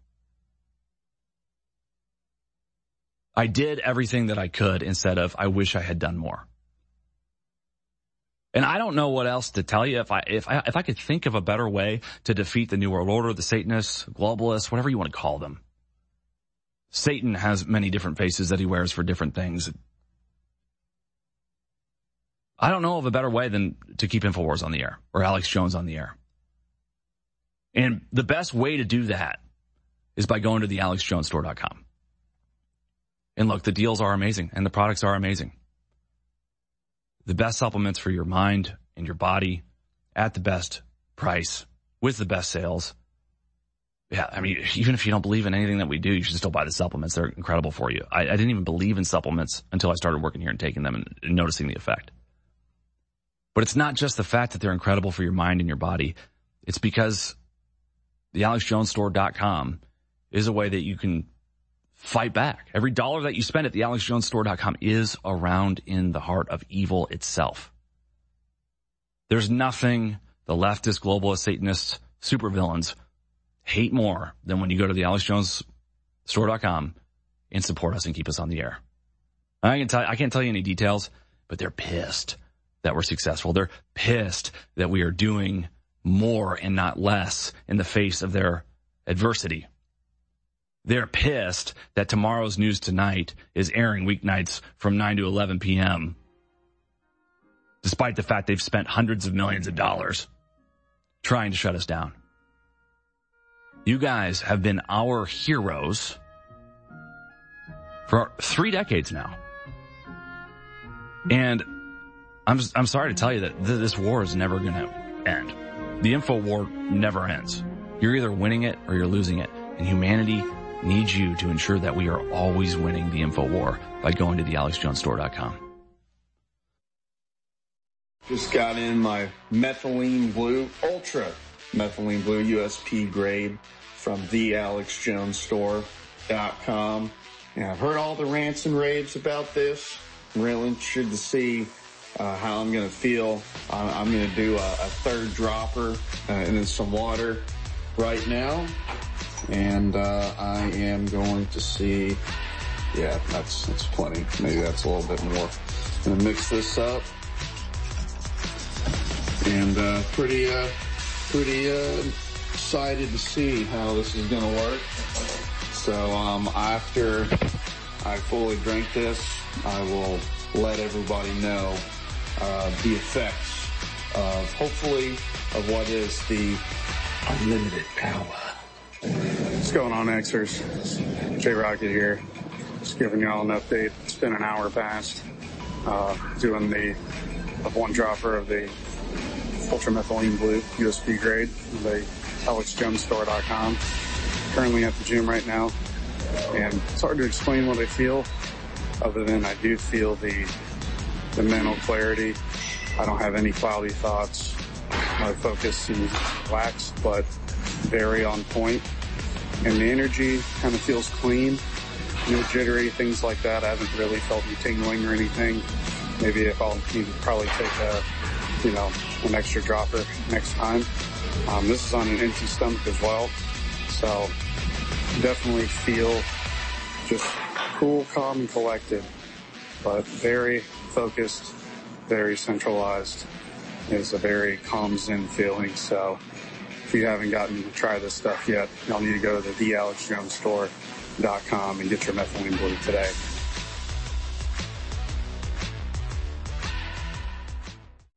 I did everything that I could, instead of I wish I had done more. And I don't know what else to tell you. If I could think of a better way to defeat the New World Order, the Satanists, globalists, whatever you want to call them. Satan has many different faces that he wears for different things. I don't know of a better way than to keep InfoWars on the air or Alex Jones on the air. And the best way to do that is by going to the AlexJonesStore.com. And look, the deals are amazing and the products are amazing. The best supplements for your mind and your body at the best price with the best sales. Yeah, I mean, even if you don't believe in anything that we do, you should still buy the supplements. They're incredible for you. I didn't even believe in supplements until I started working here and taking them and noticing the effect. But it's not just the fact that they're incredible for your mind and your body. It's because the AlexJonesStore.com is a way that you can fight back. Every dollar that you spend at the AlexJonesStore.com is around in the heart of evil itself. There's nothing the leftist, globalist, Satanist, supervillains hate more than when you go to the AlexJonesStore.com and support us and keep us on the air. I can't tell you any details, but they're pissed that we're successful. They're pissed that we are doing more and not less in the face of their adversity. They're pissed that Tomorrow's News Tonight is airing weeknights from 9 to 11 p.m., despite the fact they've spent hundreds of millions of dollars trying to shut us down. You guys have been our heroes for 3 decades now. And I'm sorry to tell you that this war is never going to end. The info war never ends. You're either winning it or you're losing it. And humanity needs you to ensure that we are always winning the info war by going to the AlexJonesStore.com. Just got in my methylene blue, ultra methylene blue USP grade from the AlexJonesStore.com. And I've heard all the rants and raves about this. I'm really interested to see how I'm going to feel. I'm going to do a third dropper and then some water right now. And I am going to see Yeah, that's plenty. Maybe that's a little bit more. I'm gonna mix this up. And pretty excited to see how this is gonna work. So after I fully drink this, I will let everybody know the effects of, hopefully, of what is the unlimited power. What's going on, Xers? J-Rocket here. Just giving you all an update. It's been an hour past doing the one dropper of the ultramethylene blue USP grade, the AlexJonesStore.com. Currently at the gym right now, and it's hard to explain what I feel, other than I do feel the mental clarity. I don't have any cloudy thoughts. My focus seems relaxed, but very on point. And the energy kind of feels clean. No jittery, things like that. I haven't really felt any tingling or anything. Maybe if I'll need to probably take an extra dropper next time. This is on an empty stomach as well. So definitely feel just cool, calm, and collected, but very focused, very centralized. It's a very calm zen feeling. So if you haven't gotten to try this stuff yet, you'll need to go to the AlexJonesStore.com and get your methylene blue today.